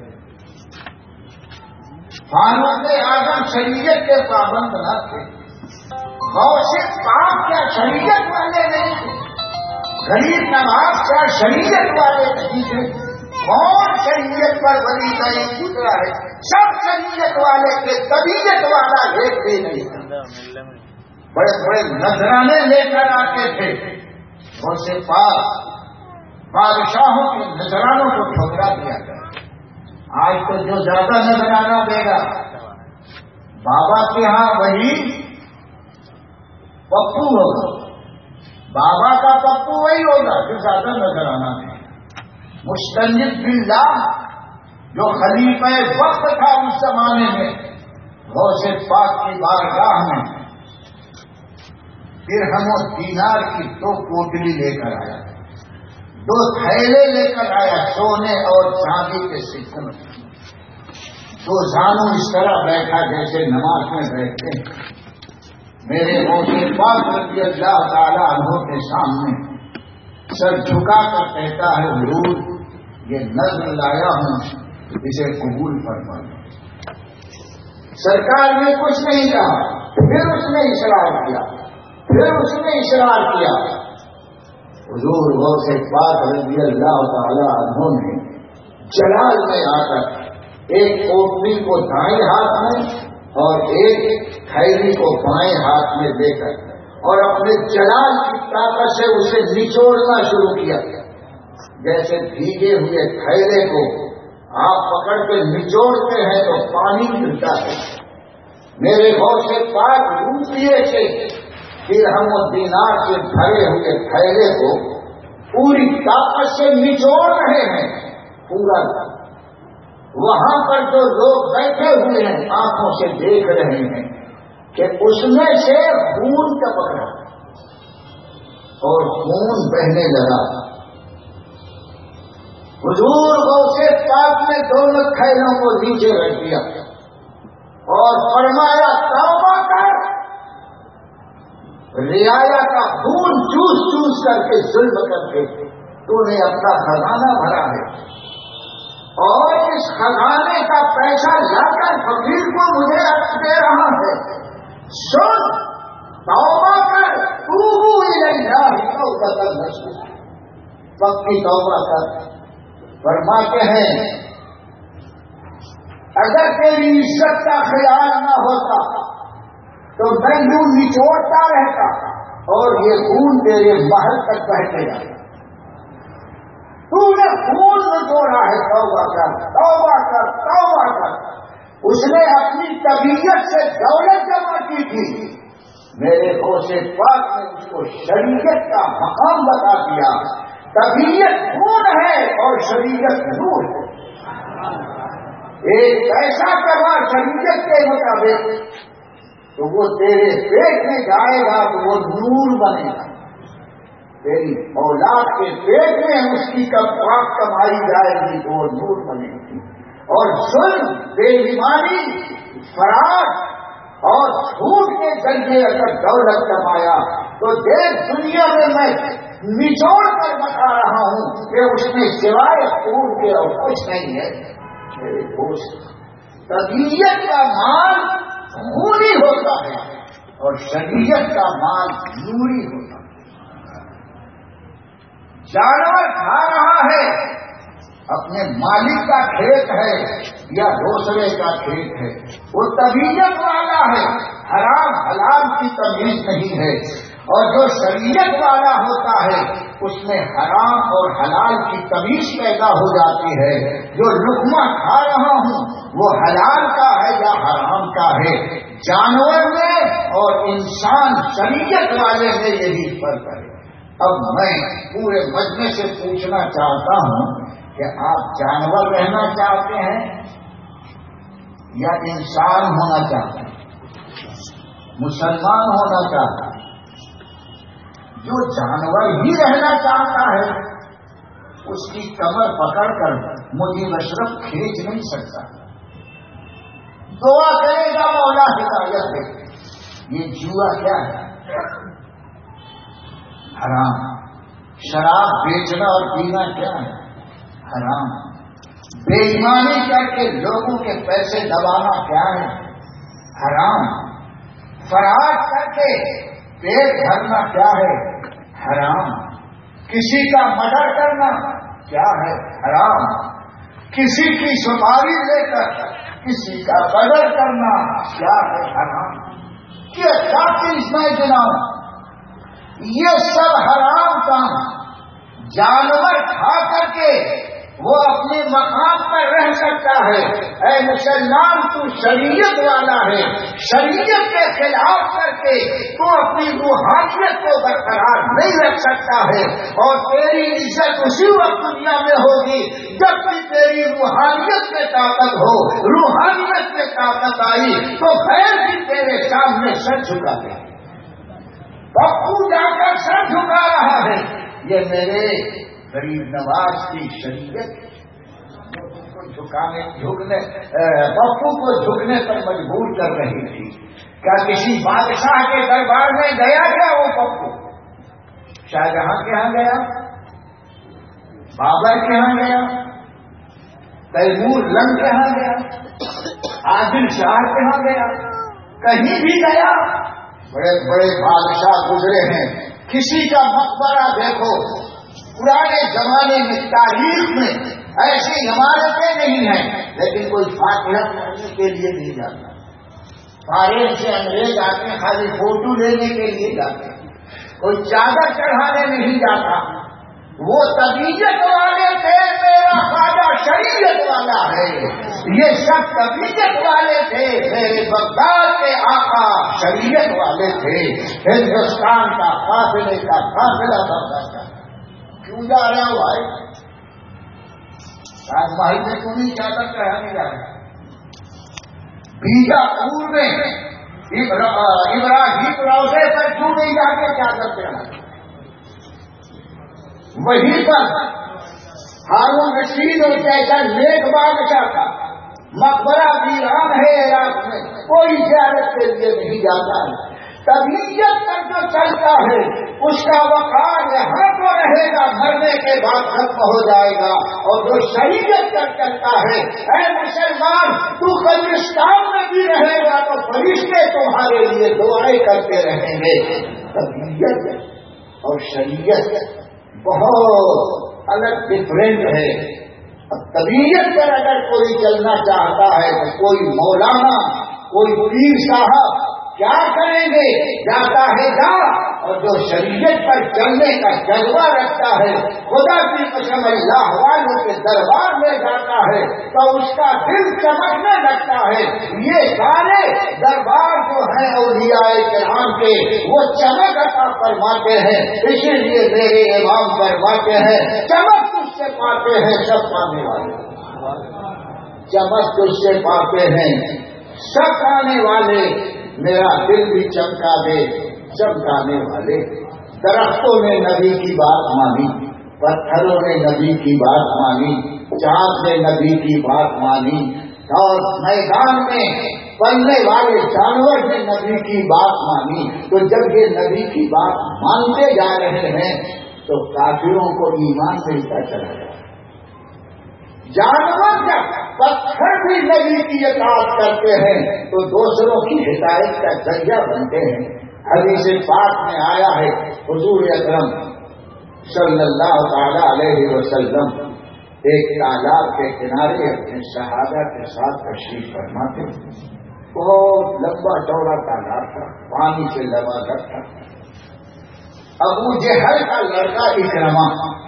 فاروق اعظم شریعت کے پابند نہ تھے؟ غوث پاک کیا شریعت والے نہیں تھے؟ غریب نواز کیا شریعت والے نہیں تھے؟ کون شریعت پر بڑی نہیں گزرا ہے؟ سب شریعت والے کے طبیعت والا دیکھتے نہیں. بڑے بڑے نذرانے لے کر آتے تھے. غوث پاک بادشاہوں کے نذرانوں کو ٹھکرا دیا گیا. آج تو جو زیادہ نذرانہ دے گا بابا کے ہاں وہی پپو ہوگا. بابا کا پپو وہی ہوگا جو زیادہ نذرانہ دے. مستنجد باللہ جو خلیفہ وقت تھا اس زمانے میں، غوث پاک کی بارگاہ میں درہم و دینار کی 2 پوٹلی لے کر آیا، 2 تھیلے لے کر آیا سونے اور چاندی کے سکوں. 2 زانو اس طرح بیٹھا جیسے نماز میں بیٹھتے ہیں. میرے غوث پاک رضی اللہ تعالی عنہ کے سامنے سر جھکا کر کہتا ہے حضور یہ نظر لایا ہوں، اسے قبول فرما. سرکار نے کچھ نہیں کہا. پھر اس نے اصرار کیا. حضور غوث پاک رضی اللہ تعالی عنہ نے جلال میں آ کر ایک پوٹلی کو دائیں ہاتھ میں اور ایک تھیلی کو بائیں ہاتھ میں دے کر اور اپنے جلال کی طاقت سے اسے نچوڑنا شروع کیا. جیسے بھیگے ہوئے تھیلے کو آپ پکڑ کے نچوڑتے ہیں تو پانی گرتا ہے. میرے غوث پاک روپیے سے درہم و دینار سے بھرے ہوئے تھیلے کو پوری طاقت سے نچوڑ رہے ہیں. پورا وہاں پر جو لوگ بیٹھے ہوئے ہیں آنکھوں سے دیکھ رہے ہیں کہ اس میں سے خون ٹپک رہا اور خون بہنے لگا. حضور غوث پاک نے دونوں تھیلوں کو نیچے رکھ دیا اور فرمایا توبہ کر. رعایا کا خون چوس چوس کر کے ظلم کر کے تو نے اپنا خزانہ بھرا ہے اور اس خزانے کا پیسہ لا کر فقیر کو مجھے دے رہا ہے. سن، توبہ کر. توبوا الی اللہ توبۃ نصوحا. پکی توبہ کر. فرماتے ہیں اگر تیری عزت کا خیال نہ ہوتا تو میں یوں نچوڑتا رہتا اور یہ خون تیرے محل تک بہتے جاتا. تو نے خون نچوڑا ہے. توبہ کر، توبہ کر، توبہ کر. اس نے اپنی طبیعت سے دولت جمع کی تھی. میرے غوث پاک نے اس کو شریعت کا مقام بتا دیا. طبیعت خون ہے اور شریعت نور ہے. ایک ایسا کروا شریعت کے مطابق تو وہ تیرے پیٹ میں جائے گا تو وہ نور بنے گا. تیری اولاد کے پیٹ میں اس کی پاک کمائی جائے گی تو وہ نور بنے گی. اور ظلم، بے ایمانی، فراڈ اور جھوٹ کے ذریعے اگر دولت کمایا تو دیکھ دنیا میں نچوڑ کر بتا رہا ہوں کہ اس میں سوائے خون کے اور کچھ نہیں ہے. میرے دوست، طبیعت کا مال خونی ہوتا ہے اور شریعت کا مال نوری ہوتا ہے۔ جانور کھا رہا ہے، اپنے مالک کا کھیت ہے یا دوسرے کا کھیت ہے، وہ طبیعت والا ہے، حرام حلال کی تمیز نہیں ہے۔ اور جو شریعت والا ہوتا ہے اس میں حرام اور حلال کی تمیز پیدا ہو جاتی ہے۔ جو لقمہ کھا رہا ہوں وہ حلال کا ہے یا حرام کا ہے۔ جانور میں اور انسان شریعت والے میں یہی فرق ہے۔ اب میں پورے مجمع سے پوچھنا چاہتا ہوں کہ آپ جانور رہنا چاہتے ہیں یا انسان ہونا چاہتے ہیں، مسلمان ہونا چاہتا ہے؟ جو جانور ہی رہنا چاہتا ہے اس کی کمر پکڑ کر مجھے مشرف کھینچ نہیں سکتا، دعا کرے گا مولا ہدایت دے۔ یہ جوا کیا ہے؟ حرام۔ شراب بیچنا اور پینا کیا ہے؟ حرام۔ بے ایمانی کر کے لوگوں کے پیسے دبانا کیا ہے؟ حرام۔ فراڈ کر کے پیٹ بھرنا کیا ہے؟ حرام۔ کسی کا مرڈر کرنا کیا ہے؟ حرام۔ کسی کی سپاری لے کر کسی کا قدر کرنا کیا ہے؟ حرام۔ کیا چیز میں گناؤں؟ یہ سب حرام کام۔ جانور کھا کر کے وہ اپنے مقام پر رہ سکتا ہے۔ اے مسلمان، تو شریعت والا ہے، شریعت کے خلاف کر کے تو اپنی روحانیت کو برقرار نہیں رکھ سکتا ہے، اور تیری عزت اسی وقت دنیا میں ہوگی جب کہ تیری روحانیت میں طاقت ہو۔ روحانیت میں طاقت آئی تو خیر بھی تیرے سامنے سر جھکا دے۔ پپو جا کر سر جھکا رہا ہے، یہ میرے غریب نواز کی شریعت پپو کو جھکنے پر مجبور کر رہی تھی۔ کیا کسی بادشاہ کے دربار میں گیا کیا وہ پپو؟ شاہجہاں کے ہاں گیا، بابر کے ہاں گیا، تیمور لنگ کے ہاں گیا، عادل شاہ کے ہاں گیا، کہیں بھی گیا؟ بڑے بڑے بادشاہ گزرے ہیں، کسی کا مقبرہ دیکھو، پرانے زمانے میں تاریخ میں ایسی عمارتیں نہیں ہیں، لیکن کوئی فاتحہ پڑھنے کے لیے نہیں جاتا۔ فارغ سے انگریز آتے ہیں خالی فوٹو لینے کے لیے جاتے ہیں، کوئی چادر چڑھانے نہیں جاتا۔ وہ طبیعت والے تھے، میرا خواجہ شریعت والا ہے۔ یہ سب طبیعت والے تھے، میرے بغداد کے آقا شریعت والے تھے۔ ہندوستان کا قافلے کا قافلہ بغداد کا کیوں جا رہا ہوا ہے؟ راج محل میں کیوں نہیں چادر چڑھانے جا رہے؟ بیجاپور میں ابراہیم روضے پر کیوں نہیں جا کے چادر چڑھانے؟ وہیں پر ہارون رشید اور جیسا نیک بادشاہ کا مقبرہ ویران ہے عراق میں، کوئی زیارت کے لیے نہیں جاتا ہے۔ طبیعت پر جو چلتا ہے اس کا وقار یہاں تو رہے گا، مرنے کے بعد ختم ہو جائے گا۔ اور جو شریعت پر چلتا ہے، اے مسلمان، تو قبرستان میں بھی رہے گا تو فرشتے تمہارے لیے دعائیں کرتے رہیں گے۔ طبیعت اور شریعت بہت الگ ڈفرینٹ ہے۔ اب طبیعت پر اگر کوئی چلنا چاہتا ہے تو کوئی مولانا، کوئی پیر صاحب کیا کریں گے؟ جاتا ہے جا، اور جو شریعت پر چلنے کا جذبہ رکھتا ہے، خدا کی قسم اللہ والوں کے دربار میں جاتا ہے تو اس کا دل چمکنے لگتا ہے۔ یہ سارے دربار جو ہیں اولیاء کرام کے، وہ چمک عطا فرماتے ہیں، اسی لیے میرے امام فرماتے ہیں چمک تجھ سے پاتے ہیں سب پانے والے، چمک تجھ سے پاتے ہیں سب پانے والے۔ میرا دل بھی چمکا دے چمکانے والے۔ درختوں نے نبی کی بات مانی، پتھروں نے نبی کی بات مانی، چاند نے نبی کی بات مانی، اور میدان میں پلنے والے جانور نے نبی کی بات مانی۔ تو جب یہ نبی کی بات مانتے جا رہے ہیں تو کافروں کو ایمان ملتا چلا جائے۔ جانور جب پتھر بھی نبی کی اطاعت کرتے ہیں تو دوسروں کی ہدایت کا ذریعہ بنتے ہیں. حدیث پاک میں آیا ہے حضور اکرم صلی اللہ تعالی علیہ وسلم ایک تالاب کے کنارے اپنے صحابہ کے ساتھ تشریف فرما تھے. بہت لمبا چوڑا تالاب تھا, پانی سے لبالب تھا. ابو جہل کا لڑکا اکرما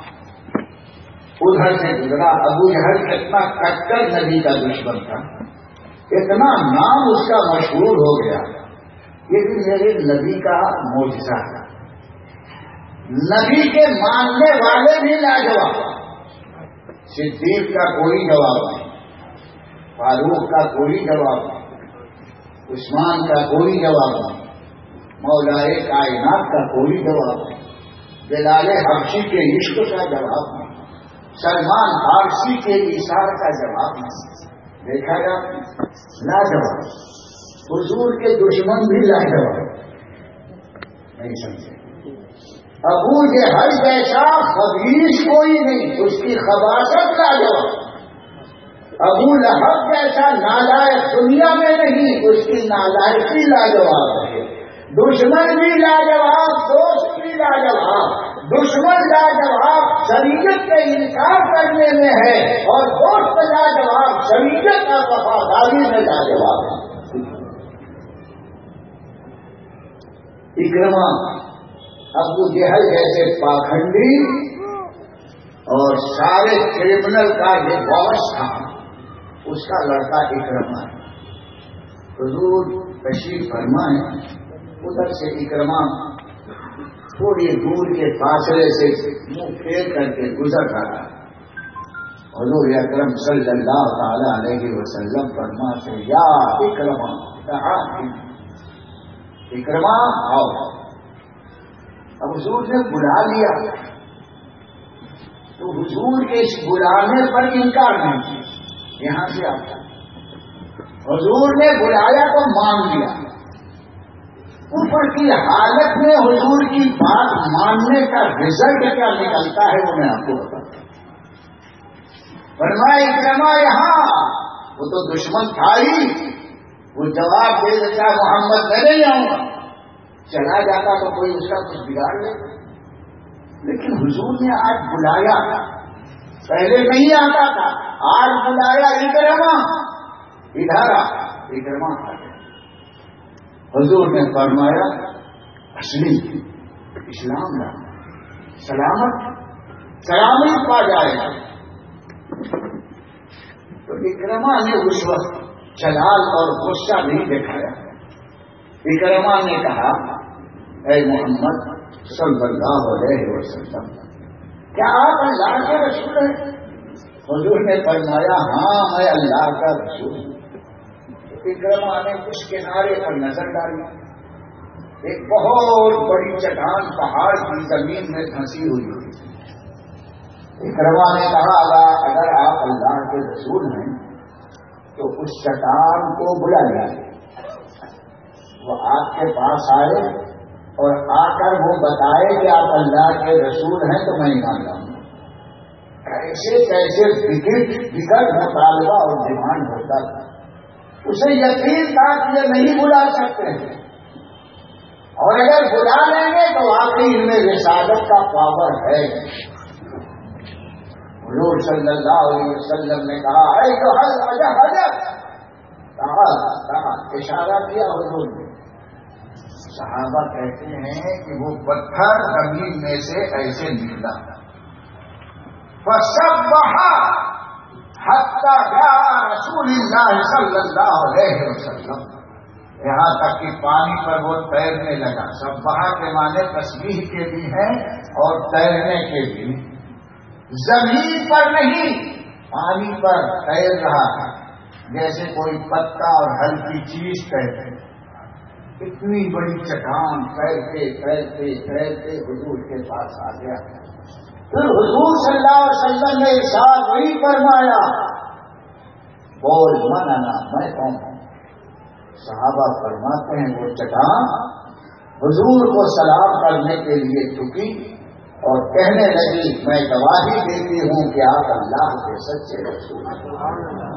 ادھر سے گزرا. ابو جہل کتنا کٹر نبی کا دشمن تھا, اتنا نام اس کا مشہور ہو گیا. یہ بھی میرے نبی کا معجزہ تھا. نبی کے ماننے والے بھی لاجواب. صدیق کا کوئی جواب نہیں, فاروق کا کوئی جواب نہیں, عثمان کا کوئی جواب نہیں, مولائے کائنات کا کوئی جواب نہیں, بلال حبشی کے عشق کا جواب نہیں, سلمان فارسی کے اشار کا جواب نہیں. دیکھا جا لاجواب. حضور کے دشمن بھی لاجواب نہیں سمجھے. ابو جہل جیسا خبیث کوئی نہیں, اس کی خباثت لاجواب. ابو لہب جیسا نالائق دنیا میں نہیں, اس کی نالائقی لاجواب ہے. دشمن بھی لاجواب, دوست بھی لاجواب. دشمن لاجواب شریعت کا انکار کرنے میں ہے, اور دوست لاجواب شریعت کا وفاداری میں لاجواب ہے. اکرما ابو جہل جیسے پاکھنڈی اور سارے کرمنل کا یہ باس تھا, اس کا لڑکا اکرما ہے. حضور تشریف فرمائے, ادھر سے اکرما تھوڑی دور کے فاصلے سے منہ پھیر کر کے گزر رہا. حضور اکرم صلی اللہ تعالی علیہ وسلم فرماتے یا اکرما, کہا اکرما آؤ. اب حضور نے بلا لیا تو حضور کے اس بلانے پر انکار نہیں کیا. یہاں سے آتا حضور نے بلایا تو مان لیا. اوپر کی حالت میں حضور کی بات ماننے کا رزلٹ کیا نکلتا ہے وہ میں آپ کو بتاتا ہوں. فرمایا اکرما یہاں, وہ تو دشمن تھا ہی, وہ جواب دے دیتا محمد میں نہیں آؤں گا, چلا جاتا تو کوئی اس کا کچھ بگاڑ لے. لیکن حضور نے آج بلایا, پہلے نہیں آتا تھا, آج بلایا اکرما ادھر آ. اکرما آ گیا. حضور نے فرمایا اسلم, اسلام لا, سلامی پا جائے گا. تو اکرما نے اس وقت جلال اور غصہ نہیں دکھایا. اکرما نے کہا اے محمد صلی اللہ علیہ وسلم, کیا آپ اللہ کے رسول ہیں؟ حضور نے فرمایا ہاں میں اللہ کا رسول ہوں. اکرما نے اس کنارے پر نظر ڈالی. ایک بہت بڑی چٹان پہاڑ کی زمین میں دھنسی ہوئی تھی. اکرما نے کہا اگر آپ اللہ کے رسول ہیں تو اس چٹان کو بلا لائیے. وہ آپ کے پاس آئے اور آ کر وہ بتائے کہ آپ اللہ کے رسول ہیں تو میں مان لاؤں گا. کیسے کیسے بگڑ مطالبہ اور ڈیمانڈ ہوتا تھا. اسے یقین تھا کہ یہ نہیں بلا سکتے ہیں, اور اگر بلا لیں گے تو واقعی ان میں رسالت کا پاور ہے. حضور صلی اللہ علیہ وسلم نے کہا اے جو حضرت کہا اشارہ کیا حضور نے. صحابہ کہتے ہیں کہ وہ پتھر زمین میں سے ایسے نکلا فسبح حتی جاء رسول اللہ صلی اللہ علیہ وسلم, یہاں تک کہ پانی پر وہ تیرنے لگا. سبح کے معنی تسبیح کے بھی ہیں اور تیرنے کے بھی. زمین پر نہیں, پانی پر تیر رہا تھا, جیسے کوئی پتا اور ہلکی چیز تیرتے. اتنی بڑی چٹان تیرتے تیرتے تیرتے حضور کے پاس آ گیا. پھر حضور صلی اللہ علیہ وسلم نے ارشاد وہی فرمایا بول من انا, میں کون ہوں. صحابہ فرماتے ہیں وہ چٹان حضور کو سلام کرنے کے لیے جھکی اور کہنے لگی میں گواہی دیتی ہوں کہ آپ اللہ کے سچے رسول ہیں۔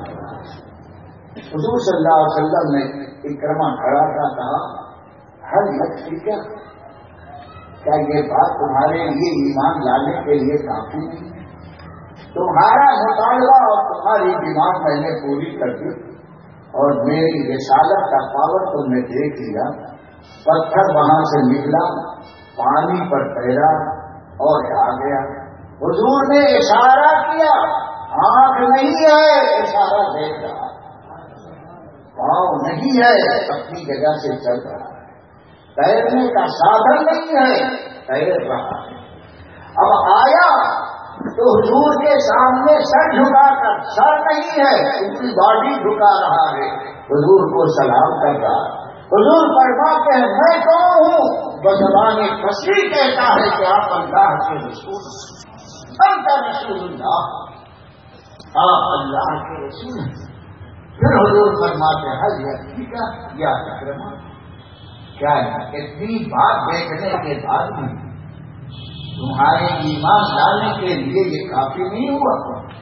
حضور صلی اللہ علیہ وسلم نے اکرمہ کھڑا تھا، کہا ہر یکفی کیا یہ بات تمہارے لیے ایمان لانے کے لیے کافی نہیں؟ تمہارا مطالبہ اور تمہاری ڈیمانڈ میں نے پوری کر دی اور میری رسالت کا پاور تم نے دیکھ لیا۔ پتھر وہاں سے نکلا، پانی پر تیرا اور آ گیا۔ حضور نے اشارہ کیا، آنکھ نہیں ہے اشارہ دیکھ رہا، پاؤں نہیں ہے اپنی جگہ سے چل رہا ہے، تیرنے کا سادھن نہیں ہے تیر رہا ہے۔ اب آیا تو حضور کے سامنے سر جھکا کر، سر نہیں ہے پوری باڈی جھکا رہا ہے، حضور کو سلام کر رہا ہے۔ حضور فرماتے ہیں میں کون ہوں؟ بزبان فصیح کہتا ہے کہ آپ اللہ کے رسول ہیں، انت رسول اللہ، آپ اللہ کے رسول ہیں۔ پھر حضور فرماتے ہیں حضرت یا اکرمہ، کیا اتنی بات دیکھنے کے بعد بھی تمہارے ایمان لانے کے لیے یہ کافی نہیں ہوا؟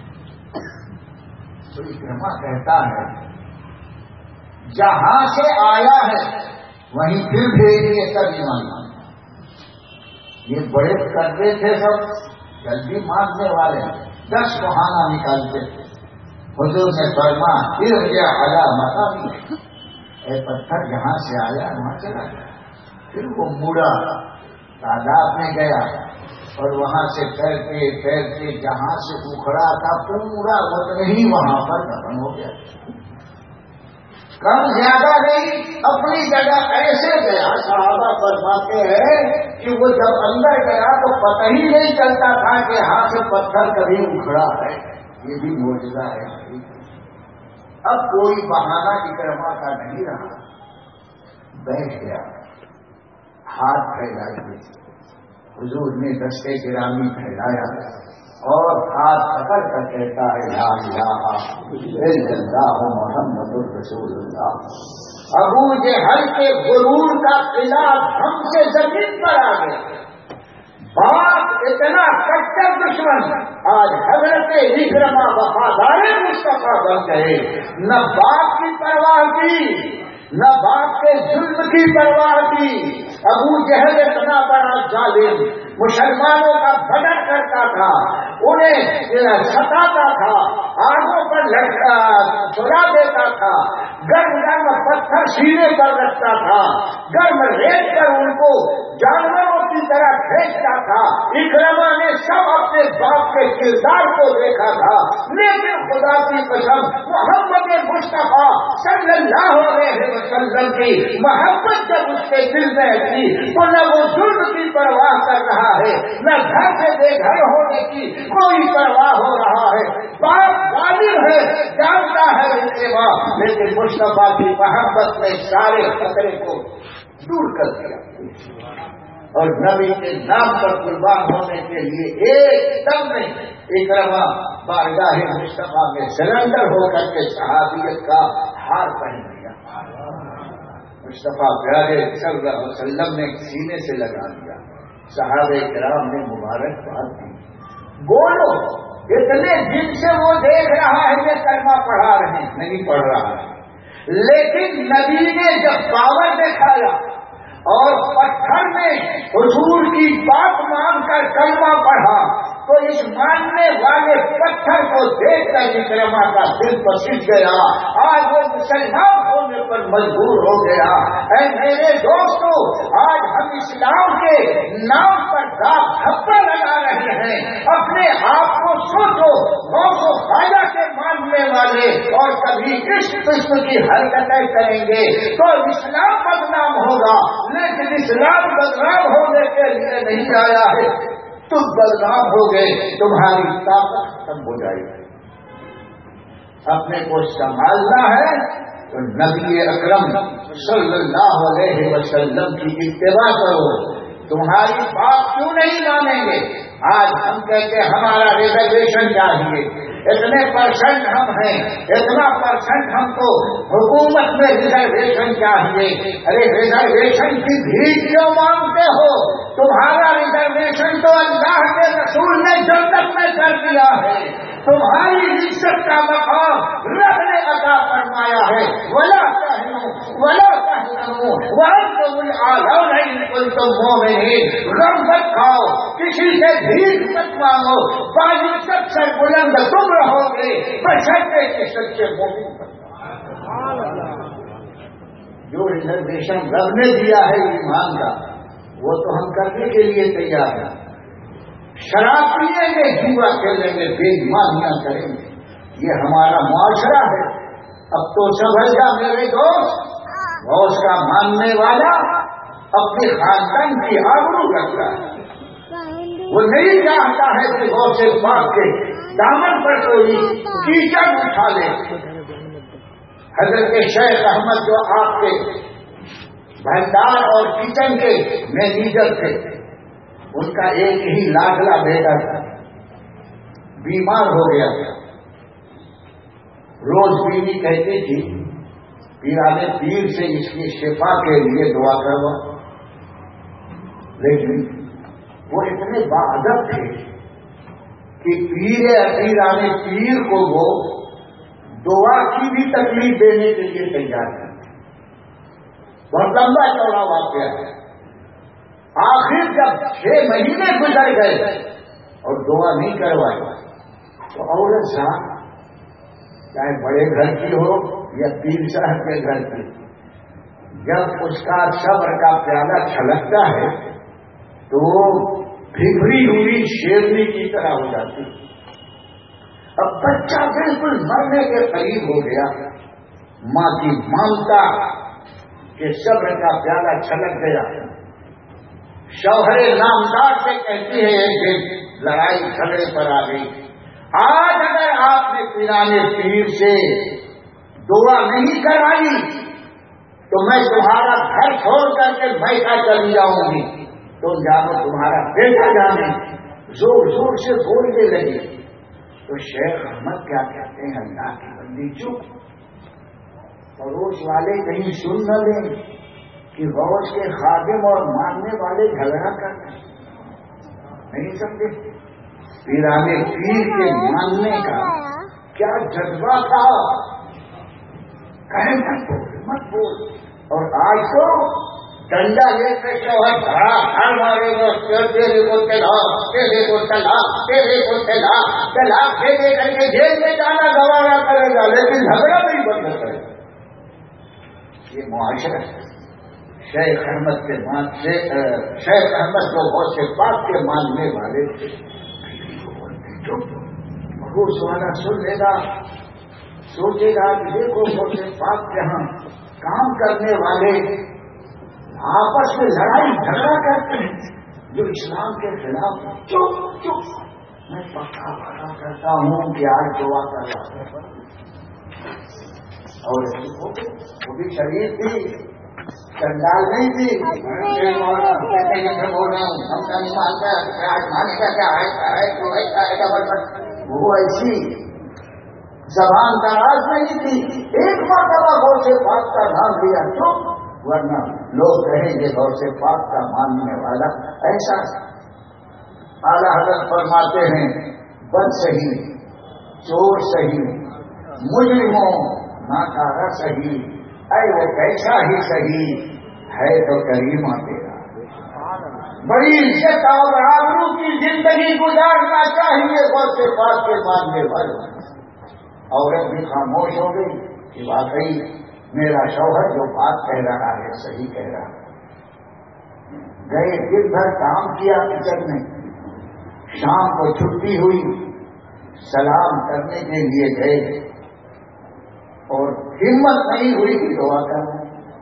تو اکرمہ کہتا ہے جہاں سے آیا ہے وہیں پھر بھیجیے تب ایمان لانا۔ یہ بڑے کرتے تھے سب، جلدی ماننے والے 10 بہانا نکالتے تھے۔ حضور نے فرمایا پھر گیا آیا متا بھی، اے پتھر جہاں سے آیا وہاں چلا گیا۔ پھر وہ مڑا تالاب میں گیا اور وہاں سے تیرتے تیرتے جہاں سے اکھڑا تھا پورا اتنا ہی وہاں پر دفن ہو گیا، کم زیادہ نہیں، اپنی جگہ ایسے گیا۔ صحابہ فرماتے ہیں کہ وہ جب اندر گیا تو پتہ ہی نہیں چلتا تھا کہ یہاں سے پتھر کبھی اکھڑا ہے، یہ بھی معجزہ ہے۔ اب کوئی بہانہ اکرمہ کا نہیں رہا، بیٹھ گیا، ہاتھ پھیلائے، حضور نے دستے گرامی پھیلایا اور ہاتھ پکڑ کر کہتا ہے لا الہ الا اللہ محمد الرسول اللہ۔ ابو جہل کے غرور کا قلعہ ہم سے زمین پر آ گیا، باپ اتنا کٹر دشمن آج حضرت اکرمہ وفادار مصطفیٰ بن گئے، نہ باپ کی پرواہ کی نہ باپ کے ظلم کی پرواہ کی۔ ابو جہل اتنا بڑا ظالم، مسلمانوں کا بدر کرتا تھا، انہیں ستاتا تھا، آگوں پر چھڑا دیتا تھا، گرم گرم پتھر سینے پر رکھتا تھا، گرم ریت کر ان کو جانوروں کی طرح کھینچتا تھا۔ اکرمہ نے سب اپنے باپ کے کردار کو دیکھا تھا، لیکن خدا کی قسم محمد مصطفیٰ صلی اللہ علیہ وسلم کی محبت جب اس کے دل میں تھی تو نہ وہ ظلم کی پرواہ کر رہا ہے، نہ گھر سے بے گھر ہونے کی کوئی پرواہ ہو رہا ہے۔ باپ ظالم ہے، جانتا ہے اکرمہ، لیکن مصطفیٰ کی محبت نے سارے خطرے کو دور کر دیا اور نبی کے نام پر قربان ہونے کے لیے ایک دم میں اکرمہ بارگاہ مصطفیٰ میں سرنڈر ہو کر کے شہادیت کا ہار پہن لیا۔ مصطفیٰ پیارے صلی اللہ علیہ وسلم نے سینے سے لگا دیا، صحابہ کرام نے مبارکباد دی۔ بولو اتنے دن سے وہ دیکھ رہا ہے کہ کلمہ پڑھا رہے ہیں، نہیں پڑھ رہا ہے، لیکن نبی نے جب پاور دکھایا اور پتھر میں حضور کی بات مان کر کلمہ پڑھا تو اس ماننے والے پتھر کو دیکھ کر اکرمہ کا دل پسند گیا، آج وہ مسلمان ہونے پر مجبور ہو گیا۔ اے میرے دوستو، آج ہم اسلام کے نام پر داغ دھپا لگا رہے ہیں، اپنے آپ کو سوچو، غوث و خواجہ کے ماننے والے اور کبھی اس قسم کی حرکتیں کریں گے تو اسلام بدنام ہوگا، لیکن اسلام بدنام ہونے کے لیے نہیں آیا ہے، تم بدنام ہو گئے، تمہاری طاقت ختم ہو جائے گی۔ اپنے کو سنبھالنا ہے تو نبی اکرم صلی اللہ علیہ وسلم کی اتباع کرو، تمہاری بات کیوں نہیں مانیں گے؟ آج ہم کہتے ہمارا ریزرویشن چاہیے، اتنے % ہم ہیں، اتنا % ہم کو حکومت میں ریزرویشن چاہیے۔ ارے ریزرویشن کی بھیک کیوں مانگتے ہو؟ تمہارا ریزرویشن تو اللہ کے رسول نے جنت میں کر دیا ہے، تمہاری عزت کا مقام رب نے عطا فرمایا ہے۔ ولا تہنوا ولا تحزنوا وانتم الاعلون ان کنتم مؤمنین۔ غم مت کھاؤ، کسی سے بھیک مت مانگو، باعزت سے بلند تم رہو گے بشرطے کہ سچے مومن بنو۔ جو ریزرویشن رب نے دیا ہے ایمان کا، وہ تو ہم کرنے کے لیے تیار ہیں۔ شراب پیئیں گے، جوا کھیلیں گے، بے ایمانیاں کریں گے، یہ ہمارا معاشرہ ہے۔ اب تو سمجھ جا میرے دوست، غوث کا ماننے والا اپنے خاندان کی آبرو رکھتا ہے، وہ نہیں چاہتا ہے کہ غوث پاک کے دامن پر کوئی کیچڑ اٹھا لے۔ حضرت شیخ احمد جو آپ کے بھنڈار اور کچن کے مینیجر تھے، ان کا ایک ہی لاڈلا بیٹا تھا، بیمار ہو گیا تھا۔ روز بیوی کہتی تھی پیرانے پیر سے اس کی شفا کے لیے دعا کروا، لیکن وہ اتنے باادب تھے کہ پیرانے پیر کو وہ دعا کی بھی تکلیف دینے کے لیے تیار تھے۔ بہت لمبا چوڑا واقعہ ہے۔ آخر جب 6 مہینے گزر گئے اور دعا نہیں کروائی تو عورت صاحب چاہے بڑے گھر کی ہو یا پیر صاحب کے گھر کی، جب اس کا صبر کا پیالہ چھلکتا ہے تو وہ بھیگری ہوئی شیرنی کی طرح ہو جاتی۔ اب بچہ بالکل مرنے کے قریب ہو گیا، ماں کی ممتا کہ صبر کا پیالہ چھلک گیا۔ شوہر نامدار سے کہتی ہے ایک دن لڑائی جھگڑے پر آ گئی، آج اگر آپ نے پیرانے پیر سے دعا نہیں کرائی تو میں تمہارا گھر چھوڑ کر کے بیٹھا چلی جاؤں گی، تم جانو تمہارا بیٹا جانے۔ زور زور سے بولنے لگی تو شیخ احمد کیا کہتے ہیں، اللہ کی بندی چپ، پڑوس والے کہیں سن نہ لیں کہ غوث کے خادم اور ماننے والے جھگڑا کرتے نہیں سمجھے۔ پیرانے پیر کے ماننے کا کیا جذبہ تھا، کہیں مت بول۔ اور آج تو ڈنڈا لے کر شوہر ہر مارے گا، تیرے کو طلاق، تیرے کو طلاق، تیرے کو طلاق، طلاق دے کر کے جیل میں جانا گوارا کرے گا، لیکن جھگڑا نہیں بند کرے گا۔ یہ معاشرہ ہے۔ شیخ احمد کے شیخ احمد جو غوث پاک کے ماننے والے تھے، غوث والا سن لے گا، سوچے گا کہ دیکھو غوث پاک جہاں کام کرنے والے آپس میں لڑائی جھگڑا کرتے ہیں جو اسلام کے خلاف، چپ چپ، میں پکا پکا کرتا ہوں کہ آج دعا کر رہا ہوں۔ اور وہ بھی شریف تھی، چنڈال نہیں تھی، بول رہا ہوں ہم کا نہیں مانتا، آج مانے کا کیا ہے، وہ ایسی زبان دراز نہیں تھی۔ ایک مرتبہ غوث پاک کا نام لیا چپ، ورنہ لوگ کہیں گے غوث پاک کا ماننے والا ایسا۔ اعلیٰ حضرت فرماتے ہیں بد سہی، چور سہی، مجرموں ناکارہ سہی، اے وہ کیسا ہی سہی ہے تو کریمہ تیرا۔ بڑی عزت اور آبرو کی زندگی گزارنا چاہیے غوث پاک کے ماننے والوں۔ عورت بھی خاموش ہو گئی کہ واقعی میرا شوہر جو بات کہہ رہا ہے صحیح کہہ رہا ہے۔ گئے دن بھر کام کیا کچن میں، شام کو چھٹی ہوئی، سلام کرنے کے لیے گئے اور ہمت نہیں ہوئی کہ دعا کرنا،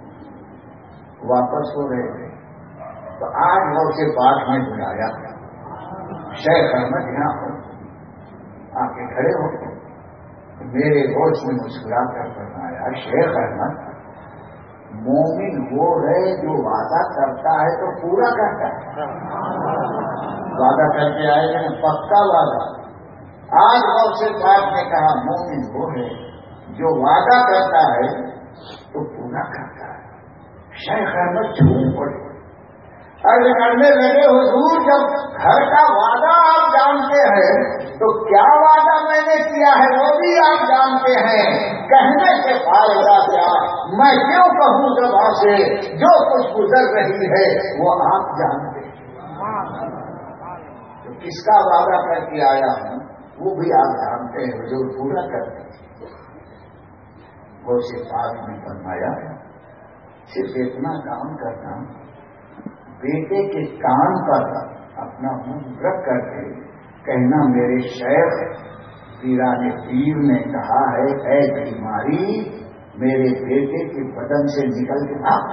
واپس ہو رہے تھے تو آج غوث پاک نے بلایا، شیخ احمد یہاں ہو، آ کے کھڑے ہو گئے۔ میرے غوث نے مسکرا کر فرمایا، شیخ احمد مومن وہ ہے جو وعدہ کرتا ہے تو پورا کرتا ہے. وعدہ کر کے آئے گا پکا وعدہ. آج غوث پاک نے کہا مومن وہ ہے جو وعدہ کرتا ہے تو پورا کرتا ہے. شیخ احمد جھوم پڑے عرض کرنے لگے حضور جب گھر کا وعدہ آپ جانتے ہیں تو کیا وعدہ میں نے کیا ہے وہ بھی آپ جانتے ہیں. کہنے سے فائدہ کیا, میں کیوں کہوں زبان سے جو کچھ گزر رہی ہے وہ آپ جانتے ہیں. تو کس کا وعدہ کر کے آیا ہوں وہ بھی آپ جانتے ہیں, حضور پورا کرتے ہیں. وہ سے پاک نے فرمایا صرف اتنا کام کرنا, بیٹے کے کان پر اپنا منہ رکھ کر کے کہنا میرے شیخ پیران پیر نے کہا ہے اے بیماری میرے بیٹے کے بدن سے نکل کے آ.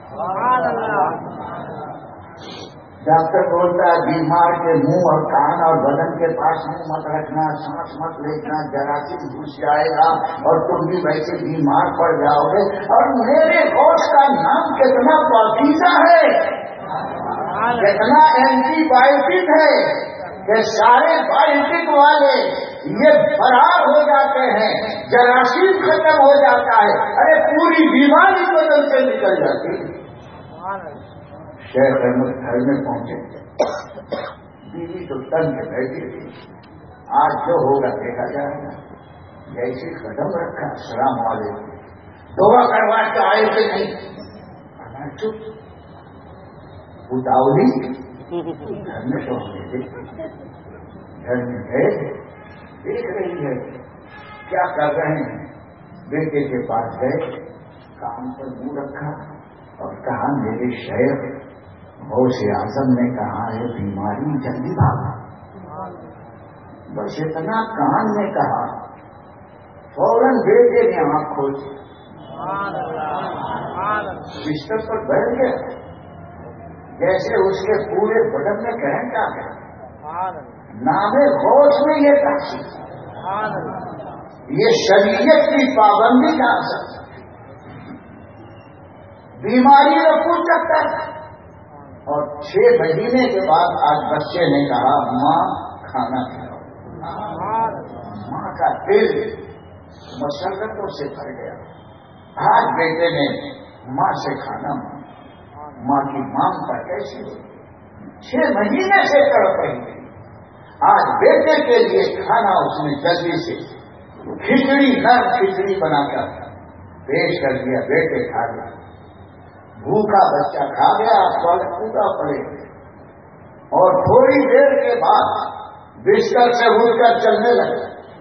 ڈاکٹر بولتا ہے بیمار کے منہ اور کان اور بدن کے پاس منہ مت رکھنا, سانس مت لینا, جراثیم گھس جائے گا اور تم بھی ویسے بیمار پڑ جاؤ گے. اور میرے ہوش کا نام کتنا پاکیزہ ہے, کتنا اینٹی بایوٹک ہے کہ سارے بایوٹک والے یہ فرار ہو جاتے ہیں, جراثیم ختم ہو جاتا ہے, ارے پوری بیماری بدن سے نکل جاتی ہے. شیخ احمد گھر میں پہنچے, بیوی تو تن کے بیٹھی تھی. آج جو ہوگا دیکھا جائے گا. جیسے قدم رکھا السلام علیکم, دعا کروا کے آئے تھے نہیں, چپ اتاولی گھر میں تو گھر میں گئے دیکھ رہی ہے کیا کر رہے ہیں. بیٹے کے پاس گئے, کام پر منہ رکھا اور کہا میرے شیخ غوث اعظم نے کہا ہے بیماری جلدی بھاگا. بس اتنا کان نے کہا فوراً بیٹے نے آنکھ کھولی, بستر پر بیٹھ گیا جیسے اس کے پورے بدن میں کرنٹ آ گیا. نام غوث میں یہ تاثیر, یہ شریعت کی پابندی کا اثر. بیماری کو پوچھ سکتا ہے. اور 6 مہینے کے بعد آج بچے نے کہا ماں کھانا کھلاؤ. ماں کا دل مسرتوں سے بھر گیا. آج بیٹے نے ماں سے کھانا مانگا, ماں کی مانگ پر کیسی ہوئی. 6 مہینے سے تڑپ رہی تھی. آج بیٹے کے لیے کھانا اس نے جلدی سے کھچڑی نرم کھچڑی بنا کر پیش کر دیا. بیٹے کھا گیا. بھوکا بچہ کھا گیا, پودا پڑے اور تھوڑی دیر کے بعد بستر سے اٹھ کر چلنے لگا.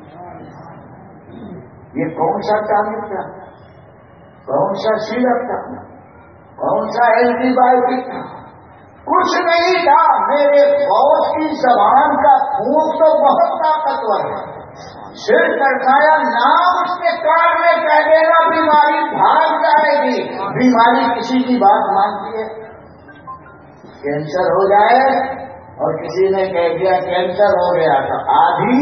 یہ کون سا ٹانک تھا, کون سا سیرپ تھا, کون سا اینٹی بایوٹک تھا, کچھ نہیں تھا. میرے غوث کی زبان کا پھونک تو بہت طاقتور ہے. صرف کرنایا نام اس کے کان میں کہہ دینا بیماری بھاگ جائے گی. بیماری کسی کی بات مانتی ہے. کینسر ہو جائے اور کسی نے کہہ دیا کینسر ہو گیا تو آدھی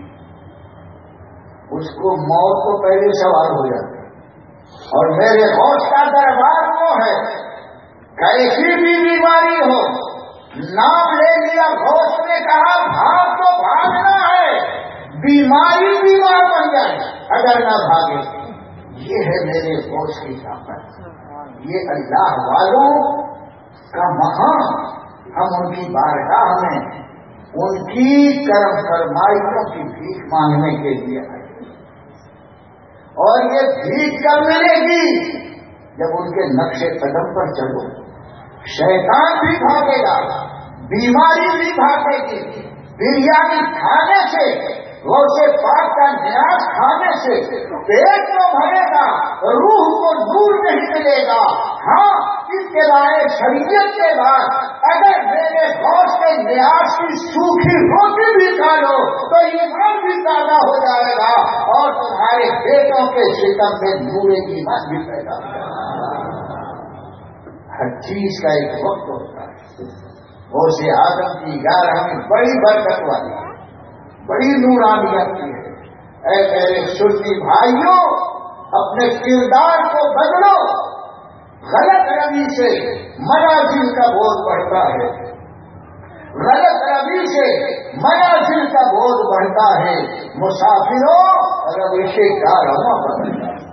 اس کو موت کو پہلے سوال ہو جاتا ہے. اور میرے ہوش کا دربار وہ ہے, کیسی بھی بیماری ہو نام لے لیا ہوش نے کہا بھاگ تو بھاگنا ہے, بیماری بیمار بن جائے اگر نہ بھاگے. یہ ہے میرے ہوش کی طاقت. یہ اللہ والوں کا مقام. ہم ان کی بارگاہ میں ان کی کرم فرمائیوں کی بھیک مانگنے کے لیے آئے, اور یہ بھیک کب ملے گی جب ان کے نقش قدم پر چلو. شیطان بھی بھاگے گا, بیماری بھی بھاگے گی. بریانی کھانے سے, غوث پاک کا نیاز کھانے سے پیٹ تو بھرے گا, روح کو نور نہیں ملے گا. ہاں اتباع شریعت کے بعد اگر میرے غوث کے نیاز کی سوکھی روٹی بھی کھا لو تو ایمان بھی تازہ ہو جائے گا اور تمہارے پیٹوں کے شکم میں نور ایمان بھی پیدا ہو جائے گا. ہر چیز کا ایک وقت ہوتا ہے. غوث اعظم کی 11ویں بڑی برکت والی, بڑی نورانیت کی ہے. اے میرے سنی بھائیوں, اپنے کردار کو بدلو. غلط روی سے منازل کا بوجھ بڑھتا ہے، غلط روی سے منازل کا بوجھ بڑھتا ہے، مسافروں روش کارواں بدلتا ہے۔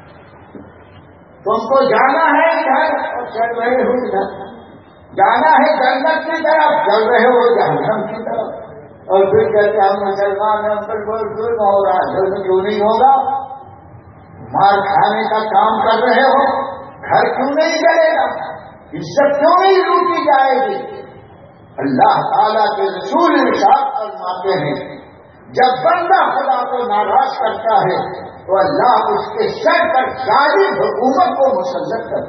تم کو جانا ہے ادھر اور چل رہے ہو ادھر، جانا ہے جنت کی طرف، چل رہے ہو جہنم کی طرف، اور پھر کہتے ہم مسلمان ہیں، پر کوئی ظلم ہو رہا ہے، ظلم کیوں نہیں ہوگا؟ مار کھانے کا کام کر رہے ہو، گھر کیوں نہیں جلے گا؟ عزت کیوں نہیں لوٹی جائے گی؟ اللہ تعالیٰ کے رسول ارشاد فرماتے ہیں جب بندہ خدا کو ناراض کرتا ہے تو اللہ اس کے سر پر ظالم حکومت کو مسلط کر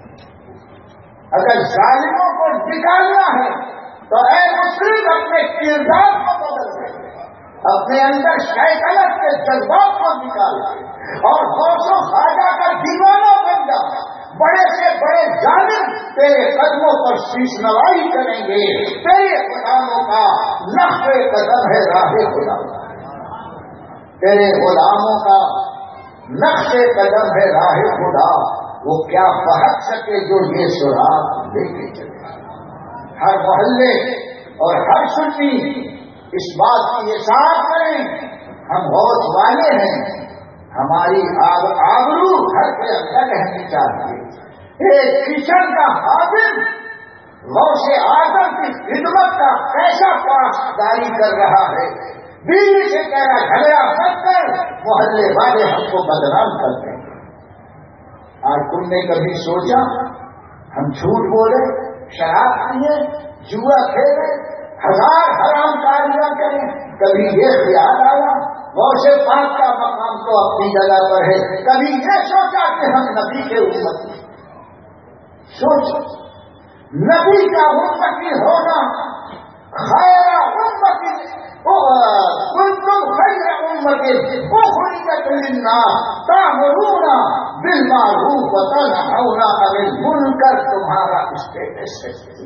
دیتا۔ اگر ظالموں کو نکالنا ہے تو اے مسلم اپنے کردار کو بدل دے، اپنے اندر شیطنت کے جذبات کو نکال دے اور غوث و خواجہ کا دیوانہ بن جا۔ بڑے سے بڑے ظالم تیرے قدموں پر شیش نوائی کریں گے، تیرے غلاموں کا نقش قدم ہے راہ خدا، تیرے غلاموں کا نقش قدم ہے راہ خدا، وہ کیا بہت سکے جو یہ سراغ لے کے چلے۔ ہر محلے اور ہر سنی اس بات کی احساس کریں ہم ہوش والے ہیں، ہماری آبرو گھر کے اندر رہنی چاہیے۔ ایک کشن کا حاضر غوث اعظم کی خدمت کا کیسا پاسداری کر رہا ہے، بیوی سے کہہ رہا جھگڑا مت کر، محلے والے ہم کو بدنام کرتے ہیں۔ آج تم نے کبھی سوچا ہم جھوٹ بولے، شراب پیے، جوا کھیلے، ہزار حرام کاریاں کریں، کبھی یہ خیال آیا غوث پاک کا مقام تو اپنی جگہ پر ہے، کبھی یہ سوچا کہ ہم نبی کے امتی، سوچ نبی کا امتی ہونا، خیر امتی کنتم خیر امتی اخرجت للناس تأمرون بالمعروف وتنہون عن المنکر، تمہارا اسٹیٹس ہے۔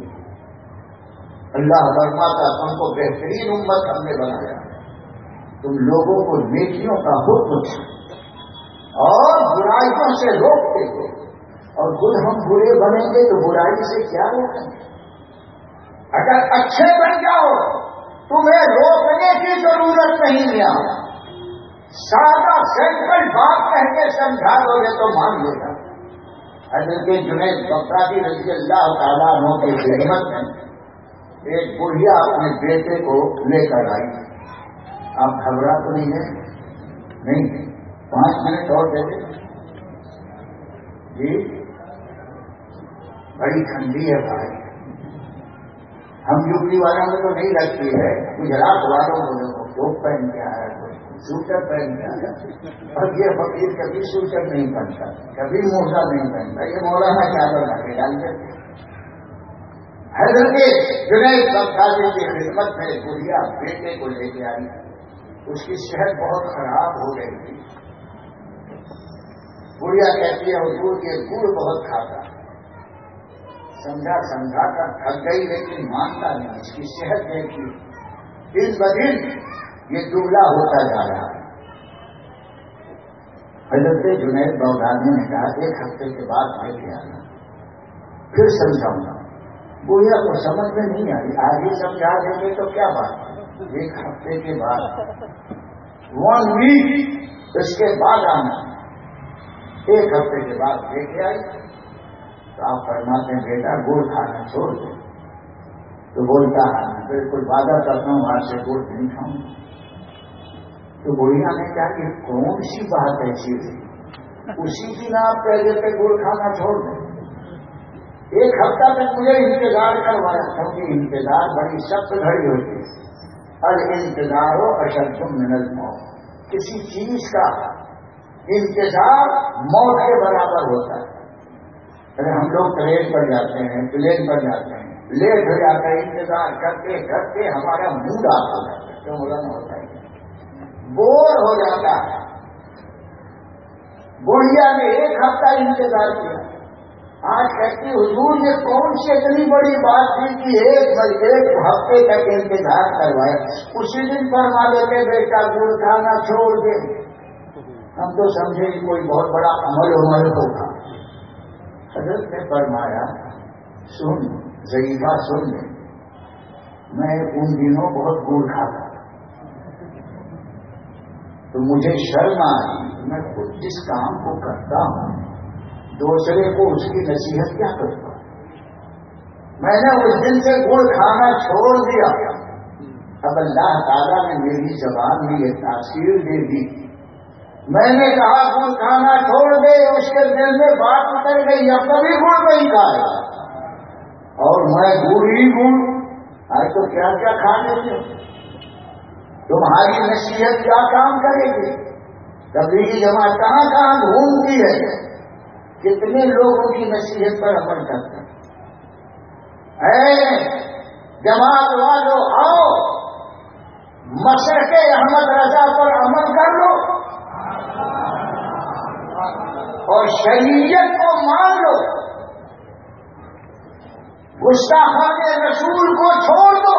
اللہ فرماتا تم کو بہترین امت ہم نے بنایا، تم لوگوں کو نیکیوں کا حکم اور برائیوں سے روکتے ہو، اور خود ہم برے بنیں گے تو برائی سے کیا روکیں گے؟ اگر اچھے بن جاؤ تمہیں روکنے کی ضرورت نہیں ہے، سادہ سمپل بات کہہ کے سمجھا دو گے تو مان لے گا۔ حضرت جنید بغدادی رضی اللہ تعالیٰ عنہ کی خدمت میں ایک بڑھیا اپنے بیٹے کو لے کر آئی۔ آپ گھبرا تو نہیں ہے؟ نہیں، 5 منٹ اور دے دیں جی، بڑی ٹھنڈی ہے بھائی، ہم یوپی والوں میں تو نہیں لگتی ہے، گجرات والوں کو دیکھو ٹوپ پہن کے آیا، سوٹر پہن کے آیا، اور یہ فقیر کبھی سوٹر نہیں پہنتا، کبھی موزہ نہیں پہنتا، یہ مولانا چادر لا کے ڈال دیتے۔ حضرت جنید بغدادی کی خدمت میں بڑھیا بیٹے کو لے کے آئی، اس کی صحت بہت خراب ہو گئی تھی۔ بڑھیا کہتی ہے حضور کے گڑ بہت کھاتا، سمجھا کر تھک گئی لیکن مانتا نہیں، اس کی صحت دیکھی دن بدن یہ دبلا ہوتا جا رہا ہے۔ حضرت جنید بغدادی نے کہا 1 ہفتے کے بعد لے کے آنا، پھر سمجھاؤں گا۔ بڑھیا کو سمجھ میں نہیں آئی، آج ہی سمجھا دیں گے تو کیا بات، 1 ہفتے کے بعد 1 ویک اس کے بعد آنا۔ 1 ہفتے کے بعد لے کے آئی تو آپ فرماتے ہیں بیٹا گڑ کھانا چھوڑ دو، تو بولتا ہے بالکل وعدہ کرتا ہوں آج سے گڑ نہیں کھاؤں۔ تو بڑھیا نے کہا کہ کون سی بات ایسی ہے، اسی دن آپ کہہ دیتے گڑ کھانا چھوڑ دیں۔ 1 ہفتہ تک مجھے انتظار کروایا، کیونکہ انتظار بڑی سخت گھڑی ہوتی ہے، الانتظار اشد من الموت، کسی چیز کا انتظار موت کے برابر ہوتا ہے۔ اگر ہم لوگ ٹرین پر جاتے ہیں، پلین پر جاتے ہیں، لیٹ ہو جاتا ہے، انتظار کرتے کرتے ہمارا موڈ آف ہو جاتا ہے، کیوں بولا نہ ہوتا ہے، بور ہو جاتا ہے۔ بڑھیا نے 1 ہفتہ انتظار کیا، آج کہتی حضور یہ کون سی اتنی بڑی بات تھی کہ 1 ہفتے تک انتظار کروایا، اسی دن فرما دیتے بیٹا گڑ کھانا چھوڑ دے، ہم تو سمجھے کہ کوئی بہت بڑا عمل ہوگا۔ حضرت نے فرمایا سن ضعیفہ سن لے، میں ان دنوں بہت گڑ کھاتا تو مجھے شرم آئی، میں خود جس کام کو کرتا ہوں دوسرے کو اس کی نصیحت کیا کرتا ہوں۔ میں نے اس دن سے گڑ کھانا چھوڑ دیا۔ اب اللہ تعالیٰ نے میری زبان میں یہ تاثیر دے دی، میں نے کہا گڑ کھانا چھوڑ دے، اس کے دل میں بات اتر گئی، اب کبھی گڑ نہیں کھایا، اور میں گڑ ہی گڑ۔ آج تو کیا کیا کھا لیتے، تمہاری نصیحت کیا کام کرے گی؟ کبھی کی جماعت کہاں کہاں گھومتی ہے، کتنے لوگوں کی نصیحت پر عمل کرتے ہیں۔ اے جماعت والوں آؤ، مشرق احمد رضا پر عمل کر لو اور شریعت کو مان لو، گستاخان رسول کو چھوڑ دو۔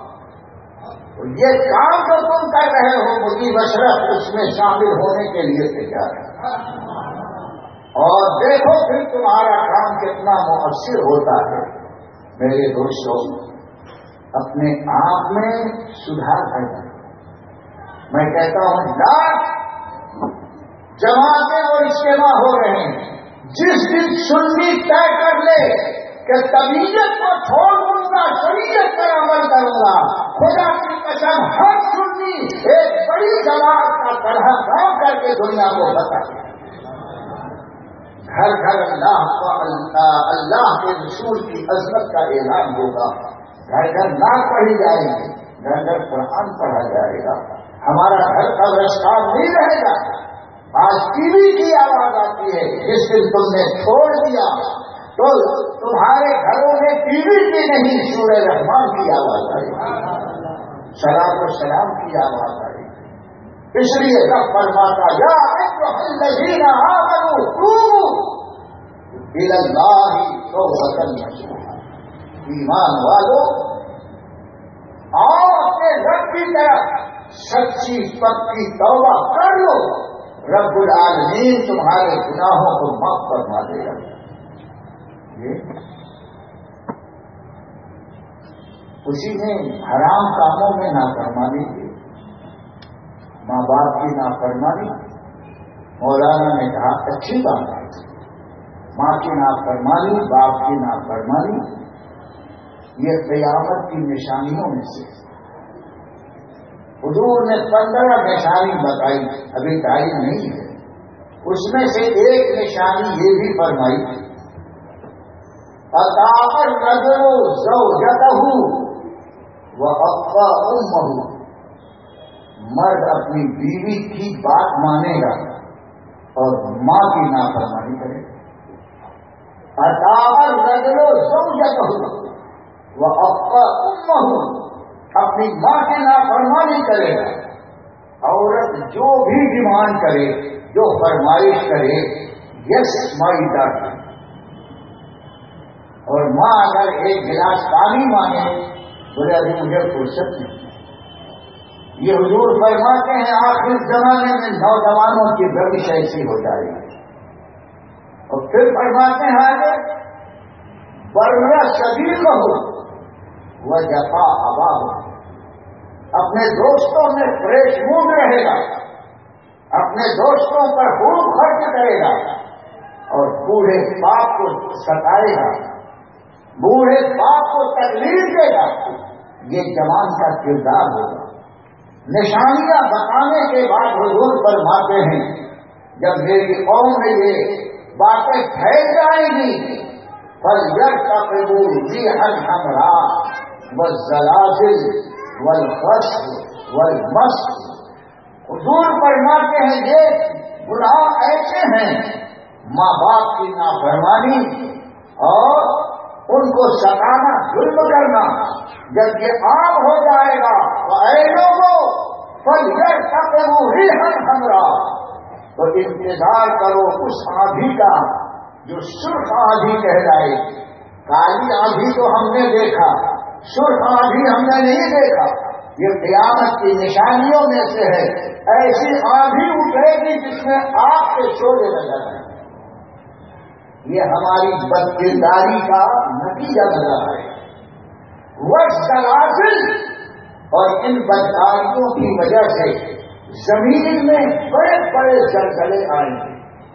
یہ کام جو تم کر رہے ہو مجھے مشرف اس میں شامل ہونے کے لیے تیار ہے، اور دیکھو پھر تمہارا کام کتنا مؤثر ہوتا ہے۔ میرے دوستوں، اپنے آپ میں سدھار کرنا۔ میں کہتا ہوں لاکھ جماعتیں اور اجتماع ہو رہے ہیں، جس دن سنی طے کر لے کہ طبیعت کو چھوڑ دوں گا، شریعت پر عمل کروں گا، خدا کی قسم ہر سنی ایک بڑی جماعت کا طرح کام کر کے دنیا کو بتا دے۔ گھر گھر اللہ کے رسول کی عظمت کا اعلان ہوگا، گھر گھر نعت پڑھی جائے گی، گھر گھر قرآن پڑھا جائے گا، ہمارا گھر قبرستان نہیں رہے گا۔ آج ٹی وی کی آواز آتی ہے، جس دن تم نے چھوڑ دیا تو تمہارے گھروں میں ٹی وی کی نہیں سورہ رحمان کی آواز آئی، سلام و سلام کی آواز آئی۔ اس لیے رب فرماتا یا ایھا الذین آمنوا توبوا الی اللہ توبۃ نصوحا، ایمان والو آؤ اپنے رب کی طرف سچی پکی توبہ کر لو، رب العالمین تمہارے گناہوں کو معاف فرما دے گا۔ اسی نے حرام کاموں میں نافرمانی کی، ماں باپ کی نافرمانی، مولانا نے کہا اچھی بات ہے، ماں کی نافرمانی، باپ کی نافرمانی یہ قیامت کی نشانیوں میں سے۔ حضور نے 15 نشانی بتائی، ابھی ٹائم نہیں ہے، اس میں سے ایک نشانی یہ بھی فرمائی اطاع الرجل زوجته وابى امه، مرد اپنی بیوی کی بات مانے گا اور ماں کی نافرمانی کرے گا۔ اطاع الرجل زوجته وابى امه، اپنی ماں کی نافرمانی کرے گا۔ عورت جو بھی ڈیمانڈ کرے، جو فرمائش کرے، یس مائی ڈاٹر، اور ماں اگر ایک گلاس پانی مانگے بولے ابھی مجھے فرصت نہیں۔ یہ حضور فرماتے ہیں آخر زمانے میں نوجوانوں کی روش ایسی ہو جائے گی، اور پھر فرماتے ہیں آگے برا شدید ہو وہ جفا ابا ہو، اپنے دوستوں میں فریش موڈ رہے گا، اپنے دوستوں پر خوب خرچ کرے گا، اور بوڑھے باپ کو ستائے گا، بوڑھے باپ کو تکلیف دے گا۔ یہ جوان کا کردار ہوگا۔ نشانیاں بتانے کے بعد حضور فرماتے ہیں جب میری قوم میں یہ باتیں پھیل جائیں گی فَلْيَرْتَقِبُوا رِيحًا حَمْرَاءَ وَالزَّلَازِلَ وَالْخَسْفَ وَالْمَسْخَ۔ حضور فرماتے ہیں یہ گناہ ایسے ہیں، ماں باپ کی نافرمانی اور ان کو ستانا، ظلم کرنا، جب یہ عام ہو جائے گا تو اے لوگوں فَلْيَرْتَقِبُوا رِيحًا حَمْرَاءَ، تو انتظار کرو اس آندھی کا جو سرخ آندھی کہلائے۔ کالی آندھی تو ہم نے دیکھا، سرخ آندھی ہم نے نہیں دیکھا، یہ قیامت کی نشانیوں میں سے ہے۔ ایسی آندھی اٹھے گی جس میں آگ کے شعلے نظر آئیں، یہ ہماری بدکرداری کا نتیجہ بنا ہے. والسلاسل، اور ان بدکاریوں کی وجہ سے زمین میں بڑے بڑے زلزلے آئیں گے.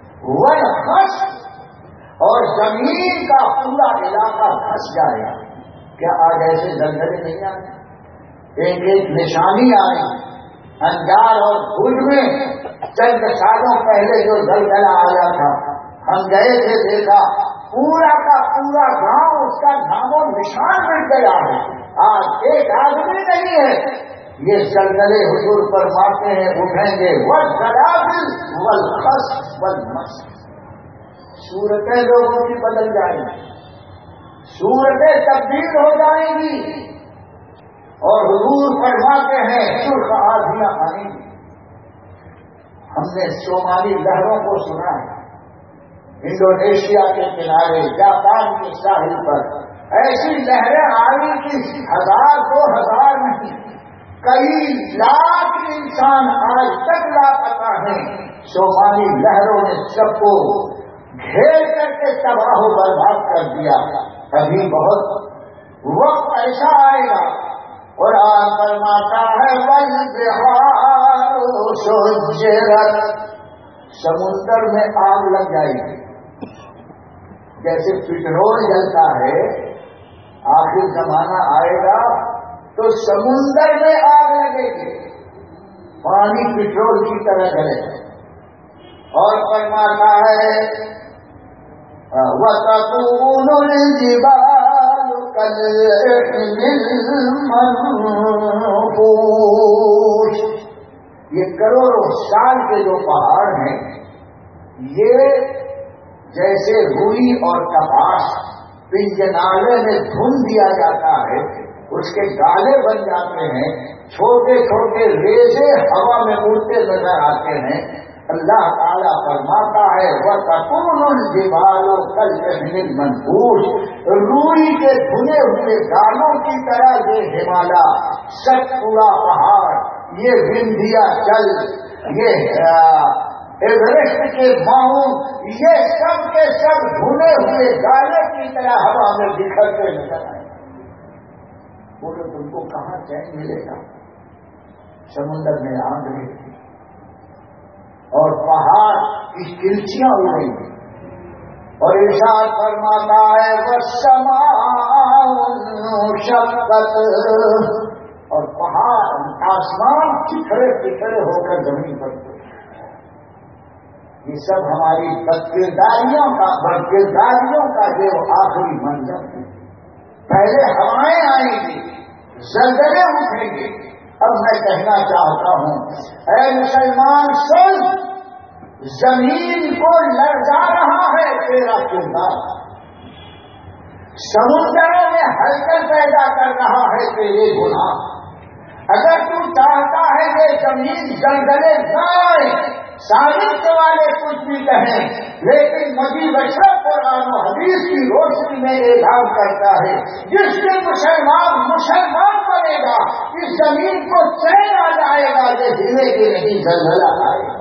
والخسف، اور زمین کا پورا علاقہ پھنس جائے گا. کیا آج ایسے زلزلے نہیں آئے؟ ایک ایک نشانی آئی. انجار اور بھوج میں چند سالوں پہلے جو زلزلہ آیا تھا، ہم گئے تھے، دیکھا پورا کا پورا گاؤں اس کا نام و نشان مٹ گیا ہے. آج ایک آدمی نہیں ہے. یہ زلزلے حضور فرماتے ہیں اٹھیں گے. والزلازل والخسف والمسخ، صورتیں لوگوں کی بدل جائیں گی، صورتیں تبدیل ہو جائیں گی. اور حضور فرماتے ہیں سرخ آندھیاں آئیں گی. ہم نے صومالی لہروں کو سنا ہے. انڈونیشیا کے کنارے، جاپان کے ساحل پر ایسی لہریں آئی کہ 1000 2000 نہیں، کئی لاکھ انسان آج تک لاپتہ ہیں. صومالی لہروں نے سب کو گھیر کر کے تباہ و برباد کر دیا. ابھی بہت وقت ایسا آئے گا. قرآن فرماتا ہے والبحار سجرت، سمندر میں آگ لگ جائے گی. جیسے پٹرول جلتا ہے، آخر زمانہ آئے گا تو سمندر میں آگ لگے گی، پانی پٹرول کی طرح جلے گا. اور فرماتا ہے وَتَكُونُ الْجِبَالُ كَالْعِهْنِ الْمَنْفُوشِ، یہ کروڑوں سال کے جو پہاڑ ہیں، یہ جیسے روئی اور کپاس پنجنالے میں دھن دیا جاتا ہے، اس کے گالے بن جاتے ہیں، چھوٹے چھوٹے ریزے ہوا میں اڑتے نظر آتے ہیں. اللہ تعالیٰ فرماتا ہے وَتَكُونُ الْجِبَالُ كَالْعِهْنِ الْمَنْفُوشِ، روئی کے دھنے ہوئے گالوں کی طرح یہ ہمالیہ، ستپورا پہاڑ، یہ وندھیا چل، یہ ایورسٹ کے ماؤنٹ، یہ سب کے سب دھنے ہوئے گالے کی طرح ہوا میں بکھرتے نظر آئے. بولے تم کو کہاں چین ملے گا؟ سمندر میں آگ رہی اور پہاڑ کی کرچیاں اڑ رہی ہیں. اور ارشاد فرماتا ہے والسماء انشقت، اور پہاڑ آسمان ٹکڑے ٹکڑے ہو کر زمین پر پڑے. یہ سب ہماری بدکرداریوں کا جو آخری منظر ہے. پہلے ہوائیں آئیں گی، زلزلے اٹھیں گے. اب میں کہنا چاہتا ہوں اے مسلمان سن، زمین کو لرزا رہا ہے تیرا کردار، سمندروں میں ہلچل پیدا کر رہا ہے تیرے گناہ. اگر تو چاہتا ہے کہ زمین زلزلے نہ آئے، سائنس والے کچھ بھی کہیں، لیکن مجید اشرف قرآن و حدیث کی روشنی میں اعلان کرتا ہے جس دن مسلمان بنے گا اس زمین کو چین آ جائے گا، یہ ہلے گی نہیں، زلزلہ آئے گا.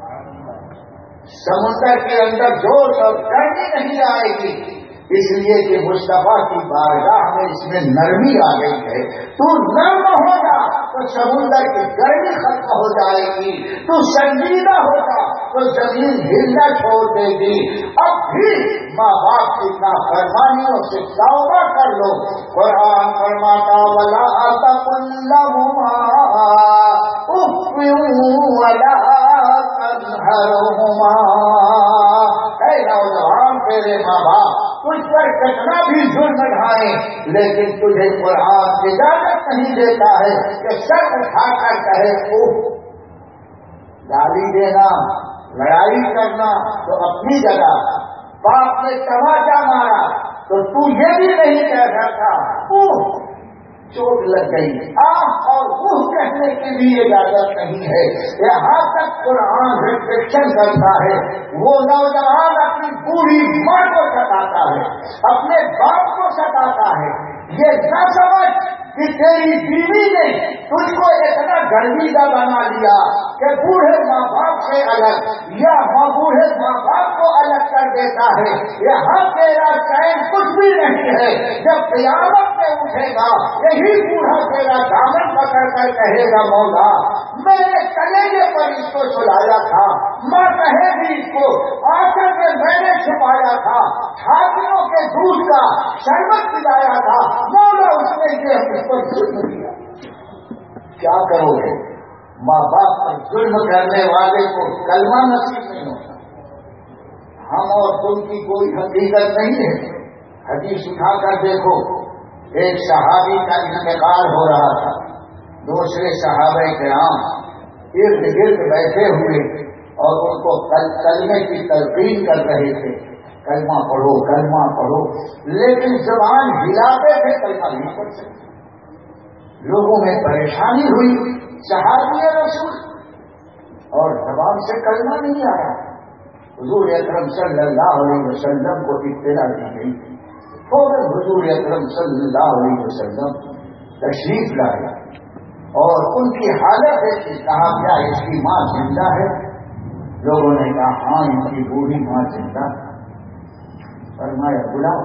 سمندر کے اندر جوش اور گرمی نہیں آئے گی، اس لیے کہ مصطفیٰ کی بارگاہ میں اس میں نرمی آ گئی ہے. تو نرم ہوگا تو سمندر کی گرمی ختم ہو جائے گی، تو سنجیدہ ہوگا تو زمین ہلنا چھوڑ دے گی. اب بھی ماں باپ کی نافرمانیوں سے توبہ کر لو. قرآن فرماتا ولا تقل لهما اف ولا تنهرهما، اے نوجوان تیرے ماں باپ تجھ پر کتنا بھی ظلم ڈھائیں لیکن تجھے قرآن اجازت نہیں دیتا ہے کہ سر اٹھا کر کہے اوہ. گالی دینا، لڑائی کرنا تو اپنی جگہ، باپ نے تماچا مارا تو تو یہ بھی نہیں کہہ سکتا اوہ چوٹ لگ گئی، اور وہ کہنے کی بھی اجازت نہیں ہے. یہاں تک قرآن ریسٹرکشن کرتا ہے. وہ نوجوان اپنی بوڑھی ماں کو ستاتا ہے، اپنے باپ کو ستاتا ہے. یہ نہ سمجھ کہ تیری بیوی نے تجھ کو اتنا گرمیدہ بنا لیا کہ بوڑھے ماں باپ سے الگ یا بوڑھے ماں باپ کو الگ کر دیتا ہے، یہاں تیرا چین کچھ بھی نہیں ہے۔ جب قیامت میں اٹھے گا یہی بوڑھا تیرا دامن پکڑ کر کہے گا مولا میں نے کلیجے پر اس کو سلایا تھا، ماں کہے گی اس کو آخر میں میں نے چھپایا تھا، چھاتیوں کے دودھ کا شربت پلایا تھا، مولا اس نے یہ اس پر ظلم کیا۔ کیا کرو گے؟ ماں باپ پر ظلم کرنے والے کو کلمہ نصیب نہیں ہوتا۔ ہم اور تم کی کوئی حقیقت نہیں ہے۔ حدیث اٹھا کر دیکھو، ایک صحابی کا انتقال ہو رہا تھا، دوسرے صحابہ کرام ارد گرد بیٹھے ہوئے اور ان کو کلمے کی تلقین کر رہے تھے، کلمہ پڑھو کلمہ پڑھو، لیکن زبان ہلاتے تھے کلمہ نہیں پڑھ سکتے۔ لوگوں میں پریشانی ہوئی، صحابی رسول اور زبان سے کلمہ نہیں آیا۔ حضور اکرم صلی اللہ علیہ وسلم کو اطلاع دی گئی، فوراً حضور اکرم صلی اللہ علیہ وسلم تشریف لائے اور ان کی حالت ہے، کہا کیا اس کی ماں زندہ ہے؟ لوگوں نے کہا ہاں ان کی بوڑھی ماں زندہ ہے۔ فرمایا بلاؤ۔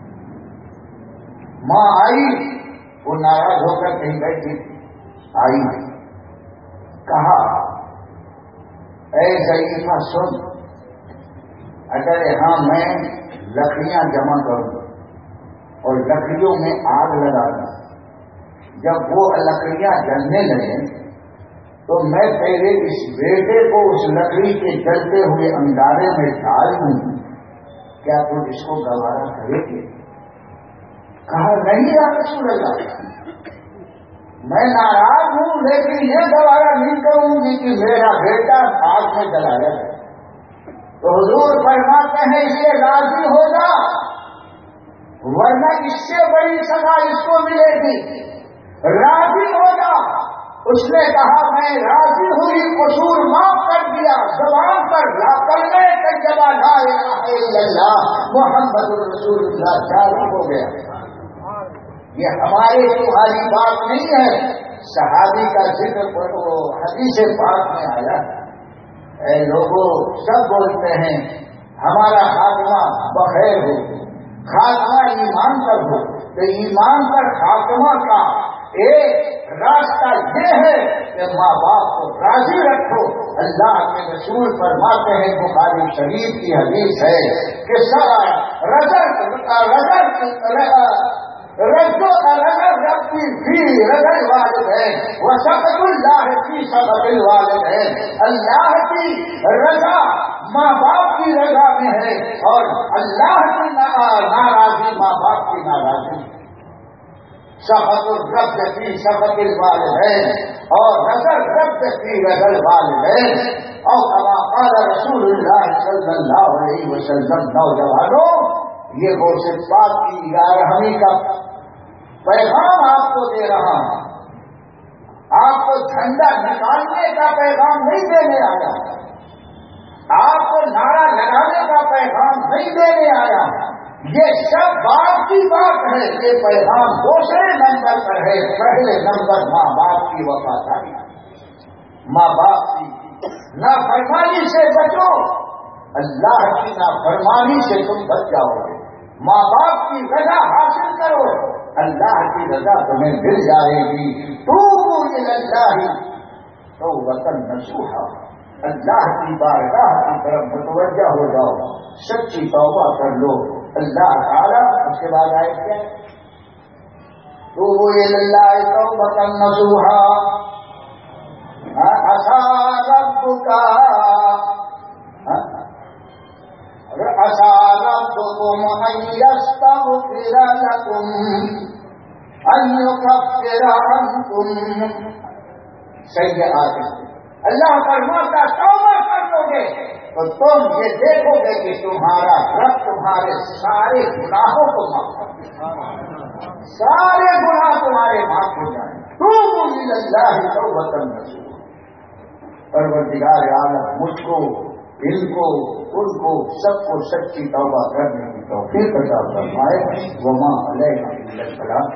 ماں آئی، وہ ناراض ہو کر کہیں بیٹھی آئی، کہا اے ضعیفہ سن، اگر یہاں میں لکڑیاں جمع کروں اور لکڑیوں میں آگ لگا دوں، جب وہ لکڑیاں جلنے لگے تو میں پہلے اس بیٹے کو اس لکڑی کے جلتے ہوئے انگارے میں ڈال دوں، کیا تم اس کو گوارا کرے گے؟ کہا نہیں یا رسول اللہ، میں ناراض ہوں لیکن یہ گوارا نہیں کروں گی کہ میرا بیٹا آگ میں جلایا جائے۔ تو حضور فرماتے ہیں یہ راضی ہوگا ورنہ اس سے بڑی سزا اس کو ملے گی، راضی ہوگا۔ اس نے کہا میں راضی ہوئی، قصور معاف کر دیا، زبان پر لا کلمہ طیبہ لا الہ الا اللہ محمد رسول اللہ جاری ہو گیا۔ یہ ہمارے تمہاری بات نہیں ہے، صحابی کا ذکر حدیث پاک میں آیا۔ اے لوگوں سب بولتے ہیں ہمارا خاتمہ بخیر ہو، خاتمہ ایمان پر ہو، تو ایمان پر خاتمہ کا ایک راستہ یہ ہے کہ ماں باپ کو راضی رکھو۔ اللہ کے رسول فرماتے ہیں، بخاری شریف کی حدیث ہے کہ ربی فی رضا الوالدین وسخط اللہ فی سخط الوالدین، اللہ کی رضا ماں باپ کی رضا میں ہے اور اللہ کی ناراضی ماں باپ کی ناراضی۔ سخط الرب فی سخط الوالدین اور رضا الرب فی رضا الوالدین، اور کما قال رسول اللہ صلی اللہ علیہ وسلم۔ نوجوانوں، یہ وہ صفات کی 11ویں کا پیغام آپ کو دے رہا ہوں، آپ کو جھنڈا نکالنے کا پیغام نہیں دینے آیا، آپ کو نعرہ لگانے کا پیغام نہیں دینے آیا، یہ سب بات کی بات ہے۔ یہ پیغام دوسرے نمبر پر ہے، پہلے نمبر ماں باپ کی وفاداری، ماں باپ کی نافرمانی سے بچو، اللہ کی نافرمانی سے تم بچ جاؤ گے۔ ماں باپ کی رضا حاصل کرو، اللہ کی رضا تمہیں مل جائے گی۔ توبوا الی اللہ توبۃ نصوحا، اللہ کی بارگاہ کی طرف متوجہ ہو جاؤ، سچی توبہ کر لو۔ اللہ تعالیٰ اس کے بعد آئے کیا؟ توبوا الی اللہ توبۃ نصوحا عسى ربك عسى ربكم أن يستغفر لكم أن يكفر عنكم سيئاتكم۔ اللہ فرماتا توبہ کر لو گے تو تم یہ دیکھو گے کہ تمہارا رب تمہارے سارے گناہوں کو معاف کر دے، سارے گناہ تمہارے معاف ہو جائیں۔ توبوا الی اللہ توبۃ نصوحا۔ پروردگار عالم مجھ کو، ان کو، ان کو، سب کو سچی توبہ کرنے کی توفیق عطا فرمائے۔ وما علینا الا البلاغ۔